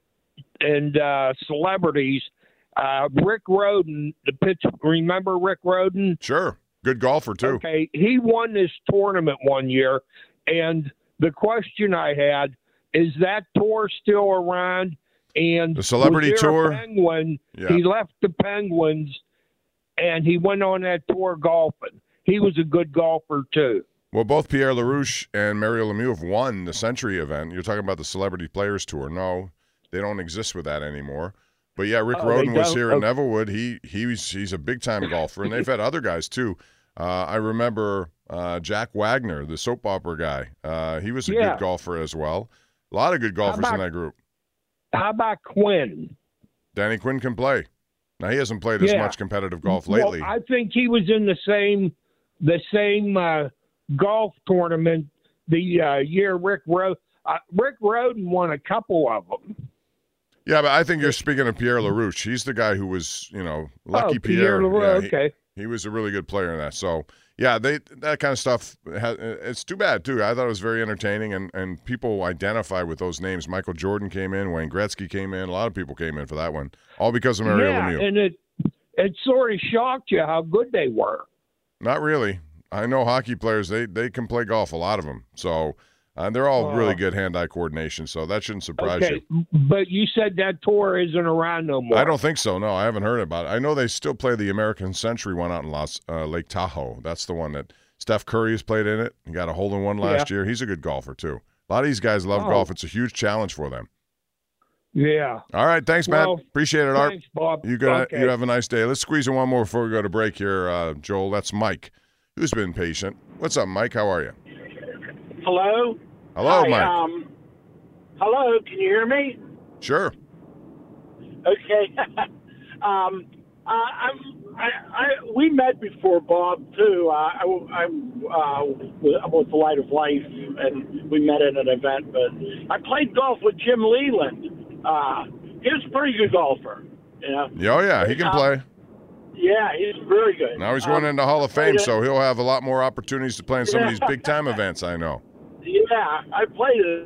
and uh, celebrities. Uh, Rick Rhoden, the pitch. Remember Rick Rhoden? Sure. Good golfer, too. Okay. He won this tournament one year, and the question I had, is that tour still around? And the celebrity was there tour? A Penguin, Yeah. He left the Penguins, and he went on that tour golfing. He was a good golfer, too. Well, both Pierre LaRouche and Mario Lemieux have won the Century event. You're talking about the Celebrity Players Tour. No, they don't exist with that anymore. But, yeah, Rick Oh, Rhoden they was don't? here in Okay. Nevillewood. He, he was, he's a big-time golfer, and they've had other guys, too. Uh, I remember uh, Jack Wagner, the soap opera guy. Uh, he was a Yeah. good golfer as well. A lot of good golfers about- in that group. How about Quinn? Danny Quinn can play. Now, he hasn't played as Yeah. much competitive golf lately. Well, I think he was in the same the same uh, golf tournament the uh, year Rick Rhoden. Uh, Rick Rhoden won a couple of them. Yeah, but I think you're speaking of Pierre LaRouche. He's the guy who was, you know, Lucky Oh, Pierre Pierre. LaRouche, Yeah, he- okay. He, was a really good player in that. So, yeah, they that kind of stuff, ha- it's too bad, too. I thought it was very entertaining, and, and people identify with those names. Michael Jordan came in, Wayne Gretzky came in, a lot of people came in for that one, all because of Mario yeah, Lemieux. and it it sort of shocked you how good they were. Not really. I know hockey players, they, they can play golf, a lot of them. So, uh, they're all really Oh. good hand-eye coordination, so that shouldn't surprise Okay, you. but you said that tour isn't around no more. I don't think so. No, I haven't heard about it. I know they still play the American Century one out in Los, uh, Lake Tahoe. That's the one that Steph Curry has played in it. He got a hole in one last Yeah. year. He's a good golfer, too. A lot of these guys love Oh. golf. It's a huge challenge for them. Yeah. All right. Thanks, Matt. Well, Appreciate it, Art. thanks, Bob. You, got, Okay. you have a nice day. Let's squeeze in one more before we go to break here, uh, Joel. That's Mike, who's been patient. What's up, Mike? How are you? Hello. Hello, Hi, Mike. Um, hello. Can you hear me? Sure. Okay. um, uh, I'm. I, I. We met before, Bob. Too. Uh, I. I'm. Uh, with, I'm with the Light of Life, and we met at an event. But I played golf with Jim Leland. Uh, he was a pretty good golfer. You know. Oh, yeah. He can Um, play. Yeah, he's very good. Now he's going Um, into Hall of Fame, but, uh, so he'll have a lot more opportunities to play in some of Yeah. these big-time events, I know. Yeah, I played it.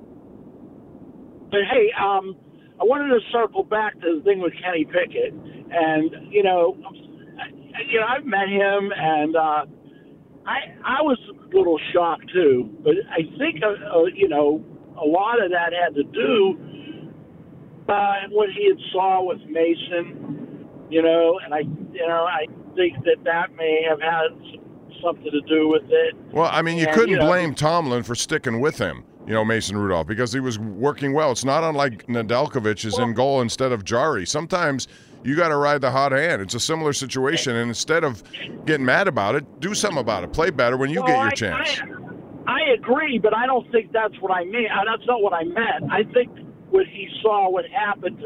But hey, um, I wanted to circle back to the thing with Kenny Pickett, and you know, you know, I've met him, and uh, I I was a little shocked too. But I think uh, uh, you know, a lot of that had to do uh, what he had saw with Mason, you know, and I you know I think that that may have had something to do with it. Well, I mean, you And, couldn't you know, blame Tomlin for sticking with him, you know, Mason Rudolph, because he was working well. It's not unlike Nedeljkovic is in goal instead of Jari. Sometimes you got to ride the hot hand. It's a similar situation, and instead of getting mad about it, do something about it. Play better when you Well, get your I- chance. I, I agree, but I don't think that's what I mean. Uh, That's not what I meant. I think what he saw what happened to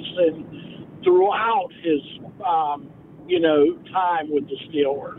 Mason throughout his, um, you know, time with the Steelers,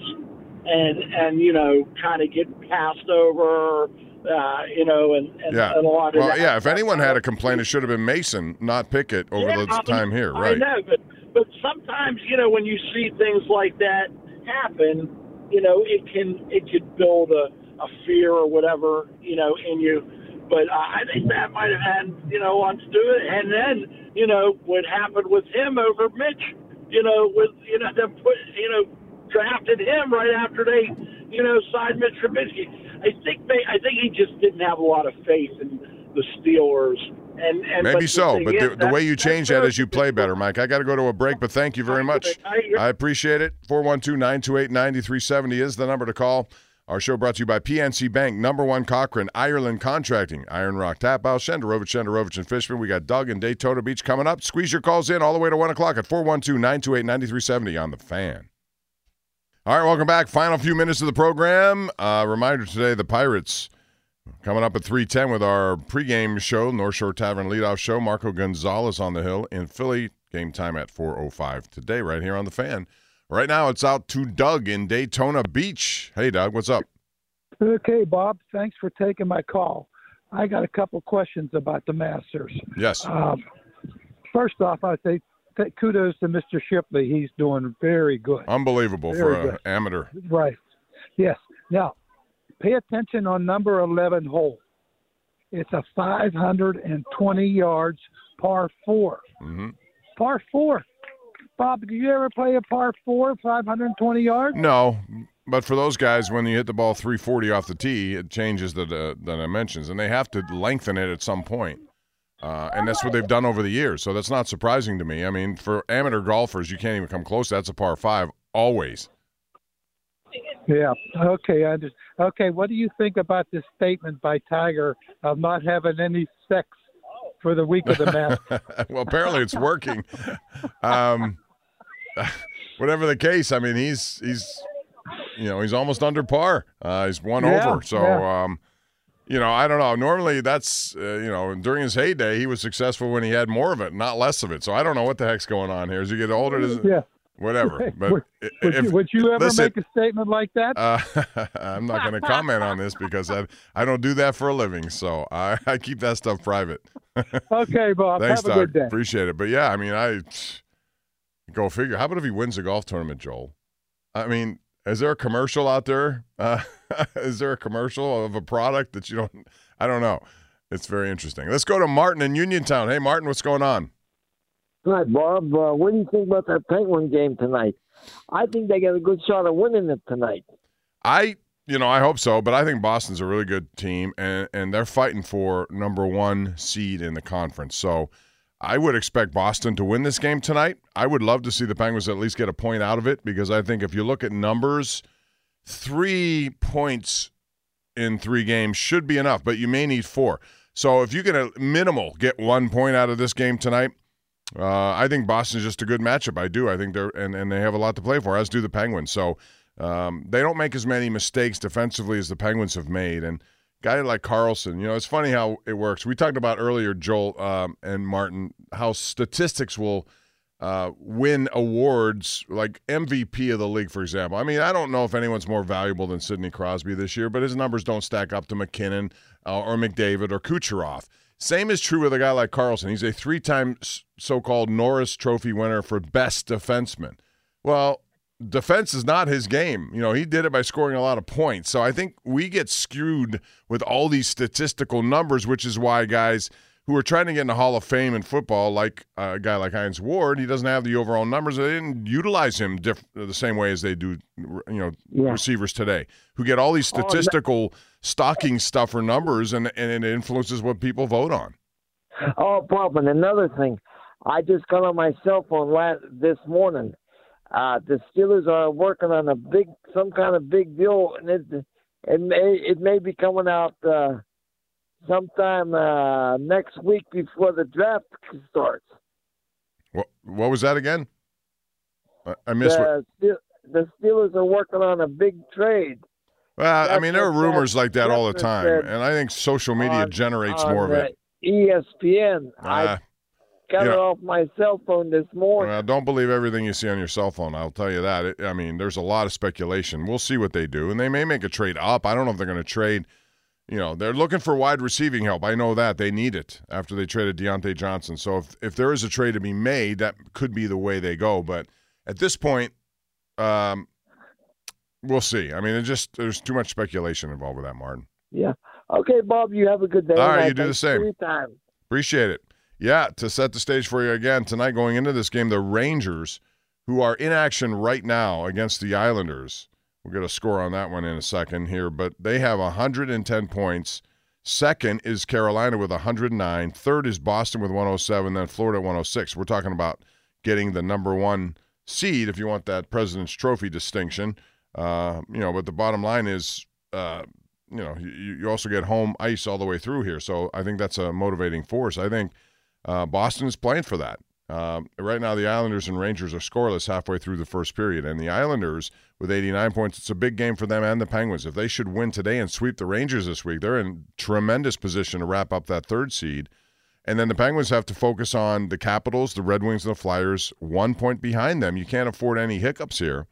and and you know, kind of get passed over, uh, you know, and, and, Yeah. and a lot of Well, that. yeah. If anyone had a complaint, it should have been Mason, not Pickett, over Yeah, the I time mean, here. I Right. know, but but sometimes, you know, when you see things like that happen, you know, it can it could build a, a fear or whatever, you know, in you. But uh, I think that might have had, you know, on to do it. And then, you know, what happened with him over Mitch, you know, with, you know, them put, you know, drafted him right after they, you know, signed Mitch Trubisky. I think they, I think he just didn't have a lot of faith in the Steelers. And, and Maybe but so, the but thing the, is, the way that- you change that is you play better, Mike. I got to go to a break, but thank you very much. I appreciate it. four one two, nine two eight, nine three seven zero is the number to call. Our show brought to you by P N C Bank, Number One Cochrane, Ireland Contracting, Iron Rock Tap House, Shenderovich, Shenderovich, and Fishman. We got Doug in Daytona Beach coming up. Squeeze your calls in all the way to one o'clock at four one two, nine two eight, nine three seven zero on the Fan. All right, welcome back. Final few minutes of the program. Uh, reminder today, the Pirates coming up at three ten with our pregame show, North Shore Tavern leadoff show. Marco Gonzalez on the hill in Philly. Game time at four oh five today right here on the Fan. Right now, it's out to Doug in Daytona Beach. Hey, Doug, what's up? Okay, Bob, thanks for taking my call. I got a couple questions about the Masters. Yes. Um, first off, I say t- kudos to Mister Shipley. He's doing very good. Unbelievable Very for an good. amateur. Right. Yes. Now, pay attention on number eleven hole. It's a five hundred twenty yards par four. Mm-hmm. Par four. Bob, did you ever play a par four, five hundred twenty yards? No, but for those guys, when you hit the ball three forty off the tee, it changes the, the, the dimensions, and they have to lengthen it at some point. Uh, and that's what they've done over the years, so that's not surprising to me. I mean, for amateur golfers, you can't even come close. That's a par five, always. Yeah. Okay. I just, okay. What do you think about this statement by Tiger of not having any sex for the week of the Masters? Well, apparently it's working. Um, whatever the case, I mean, he's he's you know he's almost under par. Uh, he's one Yeah, over. So yeah. um, you know, I don't know. Normally, that's uh, you know during his heyday, he was successful when he had more of it, not less of it. So I don't know what the heck's going on here. As you get older, does Yeah. whatever. But would, i- would, if, you, would you ever listen, make a statement like that? Uh, I'm not going to comment on this because I I don't do that for a living, so I, I keep that stuff private. Okay, Bob. Thanks, Have a Doc. good day. Appreciate it. But yeah, I mean, I go figure. How about if he wins a golf tournament, Joel? I mean, is there a commercial out there? Uh, is there a commercial of a product that you don't? I don't know. It's very interesting. Let's go to Martin in Uniontown. Hey, Martin, what's going on? Hi, Bob. Uh, what do you think about that Penguin game tonight? I think they got a good shot of winning it tonight. I, you know, I hope so, but I think Boston's a really good team, and, and they're fighting for number one seed in the conference. So I would expect Boston to win this game tonight. I would love to see the Penguins at least get a point out of it because I think if you look at numbers, three points in three games should be enough, but you may need four. So if you can, a minimal, get one point out of this game tonight, uh, I think Boston's just a good matchup. I do. I think they're and, and they have a lot to play for, as do the Penguins. So um, they don't make as many mistakes defensively as the Penguins have made. And a guy like Carlson, you know, it's funny how it works. We talked about earlier, Joel um, and Martin, how statistics will uh, win awards like M V P of the league, for example. I mean, I don't know if anyone's more valuable than Sidney Crosby this year, but his numbers don't stack up to McKinnon uh, or McDavid or Kucherov. Same is true with a guy like Carlson. He's a three-time so-called Norris Trophy winner for best defenseman. Well, defense is not his game. You know, he did it by scoring a lot of points. So I think we get skewed with all these statistical numbers, which is why guys who are trying to get in the Hall of Fame in football, like a guy like Hines Ward, he doesn't have the overall numbers. They didn't utilize him diff- the same way as they do, you know, Yeah. receivers today, who get all these Oh, no- statistical stocking stuffer numbers, and, and it influences what people vote on. Oh, Bob, and another thing, I just got on my cell phone last, this morning. Uh, the Steelers are working on a big, some kind of big deal, and it it may it may be coming out uh, sometime uh, next week before the draft starts. What, what was that again? I, I missed what. The, Ste- the Steelers are working on a big trade. Well, I That's mean, there are what rumors that like that all the Jefferson time, said and I think social media on- generates on more of the it. E S P N. Uh, I got you it know, off my cell phone this morning. Well, don't believe everything you see on your cell phone. I'll tell you that. It, I mean, there's a lot of speculation. We'll see what they do, and they may make a trade up. I don't know if they're going to trade. You know, they're looking for wide receiving help. I know that. They need it after they traded Deontay Johnson. So if, if there is a trade to be made, that could be the way they go. But at this point, um, we'll see. I mean, it just there's too much speculation involved with that, Martin. Yeah. Okay, Bob, you have a good day. All right, and you do the thanks for same. your time. Appreciate it. Yeah, to set the stage for you again, tonight going into this game, the Rangers, who are in action right now against the Islanders. We'll get a score on that one in a second here, but they have one hundred ten points. Second is Carolina with one hundred nine. Third is Boston with one oh seven, then Florida at one oh six. We're talking about getting the number one seed if you want that President's Trophy distinction. Uh, you know, but the bottom line is, uh, you know, you, you also get home ice all the way through here. So I think that's a motivating force. I think uh, Boston is playing for that. Um, right now, the Islanders and Rangers are scoreless halfway through the first period. And the Islanders, with eighty-nine points, it's a big game for them and the Penguins. If they should win today and sweep the Rangers this week, they're in tremendous position to wrap up that third seed. And then the Penguins have to focus on the Capitals, the Red Wings, and the Flyers, one point behind them. You can't afford any hiccups here.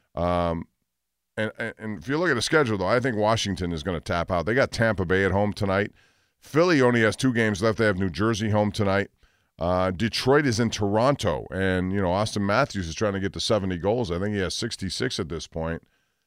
Um, and, and if you look at the schedule, though, I think Washington is going to tap out. They got Tampa Bay at home tonight. Philly only has two games left. They have New Jersey home tonight. Uh, Detroit is in Toronto, and, you know, Austin Matthews is trying to get to seventy goals. I think he has sixty-six at this point.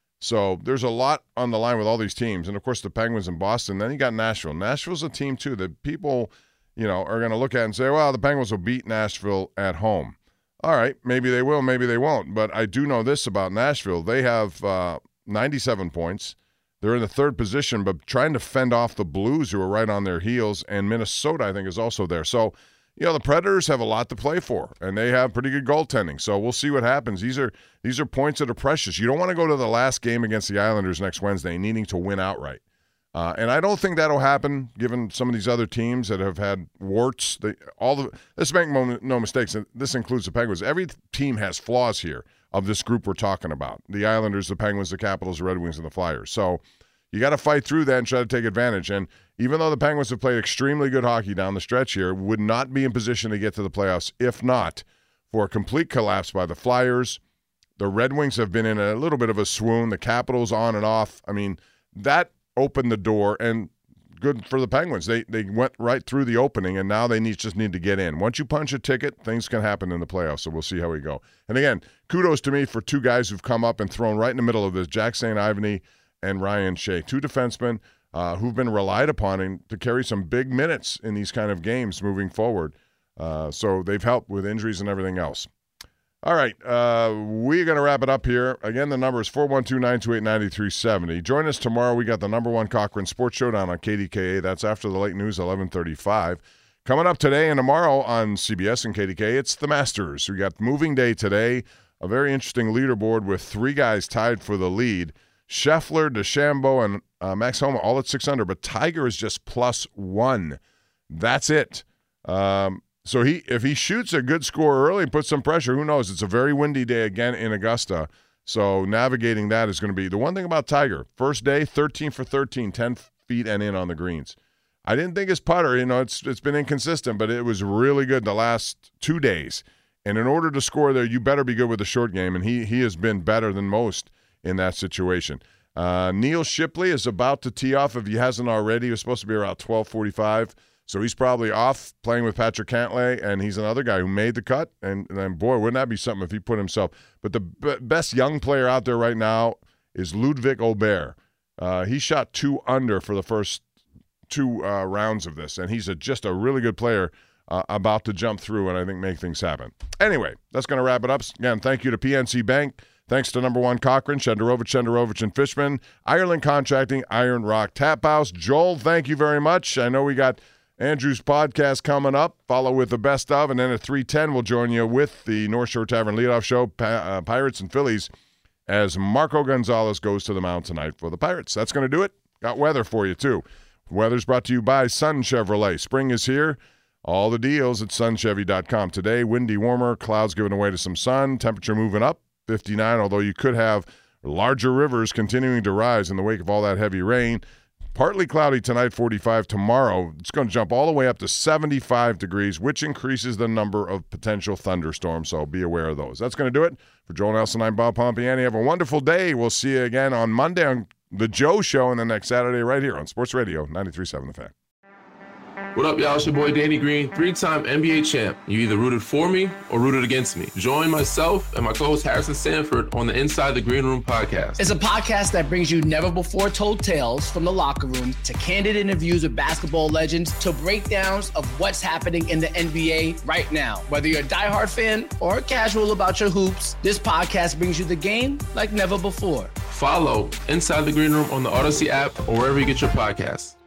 So there's a lot on the line with all these teams. And, of course, the Penguins in Boston. Then you got Nashville. Nashville's a team, too, that people, you know, are going to look at and say, well, the Penguins will beat Nashville at home. All right, maybe they will, maybe they won't. But I do know this about Nashville. They have uh, ninety-seven points. They're in the third position, but trying to fend off the Blues, who are right on their heels. And Minnesota, I think, is also there. So, you know, the Predators have a lot to play for, and they have pretty good goaltending. So we'll see what happens. These are these are points that are precious. You don't want to go to the last game against the Islanders next Wednesday needing to win outright. Uh, and I don't think that'll happen, given some of these other teams that have had warts. They, all the let's make no, no mistakes. This includes the Penguins. Every team has flaws here of this group we're talking about: the Islanders, the Penguins, the Capitals, the Red Wings, and the Flyers. So you got to fight through that and try to take advantage. And even though the Penguins have played extremely good hockey down the stretch here, would not be in position to get to the playoffs if not for a complete collapse by the Flyers. The Red Wings have been in a little bit of a swoon. The Capitals on and off. I mean, that opened the door, and good for the Penguins. They they went right through the opening, and now they need, just need to get in. Once you punch a ticket, things can happen in the playoffs, so we'll see how we go. And again, kudos to me for two guys who've come up and thrown right in the middle of this, Jack Saint Ivany and Ryan Shea, two defensemen uh, who've been relied upon in, to carry some big minutes in these kind of games moving forward. Uh, so they've helped with injuries and everything else. All right, uh, we're going to wrap it up here. Again, the number is four one two, nine two eight, nine three seven zero. Join us tomorrow. We got the number one Cochran Sports Showdown on K D K A. That's after the late news, eleven thirty-five. Coming up today and tomorrow on C B S and K D K, it's the Masters. We got Moving Day today, a very interesting leaderboard with three guys tied for the lead. Scheffler, DeChambeau, and uh, Max Homa all at six under, but Tiger is just plus one. That's it. Um, so he, if he shoots a good score early and puts some pressure, who knows? It's a very windy day again in Augusta. So navigating that is going to be the one thing about Tiger. First day, thirteen for thirteen, ten feet and in on the greens. I didn't think his putter, you know, it's it's been inconsistent, but it was really good the last two days. And in order to score there, you better be good with the short game, and he he has been better than most in that situation. Uh, Neil Shipley is about to tee off if he hasn't already. He was supposed to be around twelve forty-five. So he's probably off playing with Patrick Cantlay, and he's another guy who made the cut. And then, boy, wouldn't that be something if he put himself. But the b- best young player out there right now is Ludwig Aubert. Uh, he shot two under for the first two uh, rounds of this, and he's a, just a really good player uh, about to jump through and I think make things happen. Anyway, that's going to wrap it up. Again, thank you to P N C Bank. Thanks to number one Cochran, Shenderovich, Shenderovich, and Fishman, Ireland Contracting, Iron Rock Tap House. Joel, thank you very much. I know we got Andrew's podcast coming up. Follow with the best of, and then at three ten we'll join you with the North Shore Tavern Leadoff Show, uh, Pirates and Phillies, as Marco Gonzalez goes to the mound tonight for the Pirates. That's going to do it. Got weather for you, too. Weather's brought to you by Sun Chevrolet. Spring is here. All the deals at sun chevy dot com. Today, windy, warmer, clouds giving away to some sun, temperature moving up, fifty-nine, although you could have larger rivers continuing to rise in the wake of all that heavy rain. Partly cloudy tonight, forty-five. Tomorrow, it's going to jump all the way up to seventy-five degrees, which increases the number of potential thunderstorms, so be aware of those. That's going to do it. For Joel Nelson, I'm Bob Pompiani. Have a wonderful day. We'll see you again on Monday on The Joe Show and the next Saturday right here on Sports Radio ninety-three point seven The Fan. What up, y'all? It's your boy Danny Green, three-time N B A champ. You either rooted for me or rooted against me. Join myself and my co-host Harrison Sanford on the Inside the Green Room podcast. It's a podcast that brings you never-before-told tales from the locker room to candid interviews with basketball legends to breakdowns of what's happening in the N B A right now. Whether you're a diehard fan or casual about your hoops, this podcast brings you the game like never before. Follow Inside the Green Room on the Odyssey app or wherever you get your podcasts.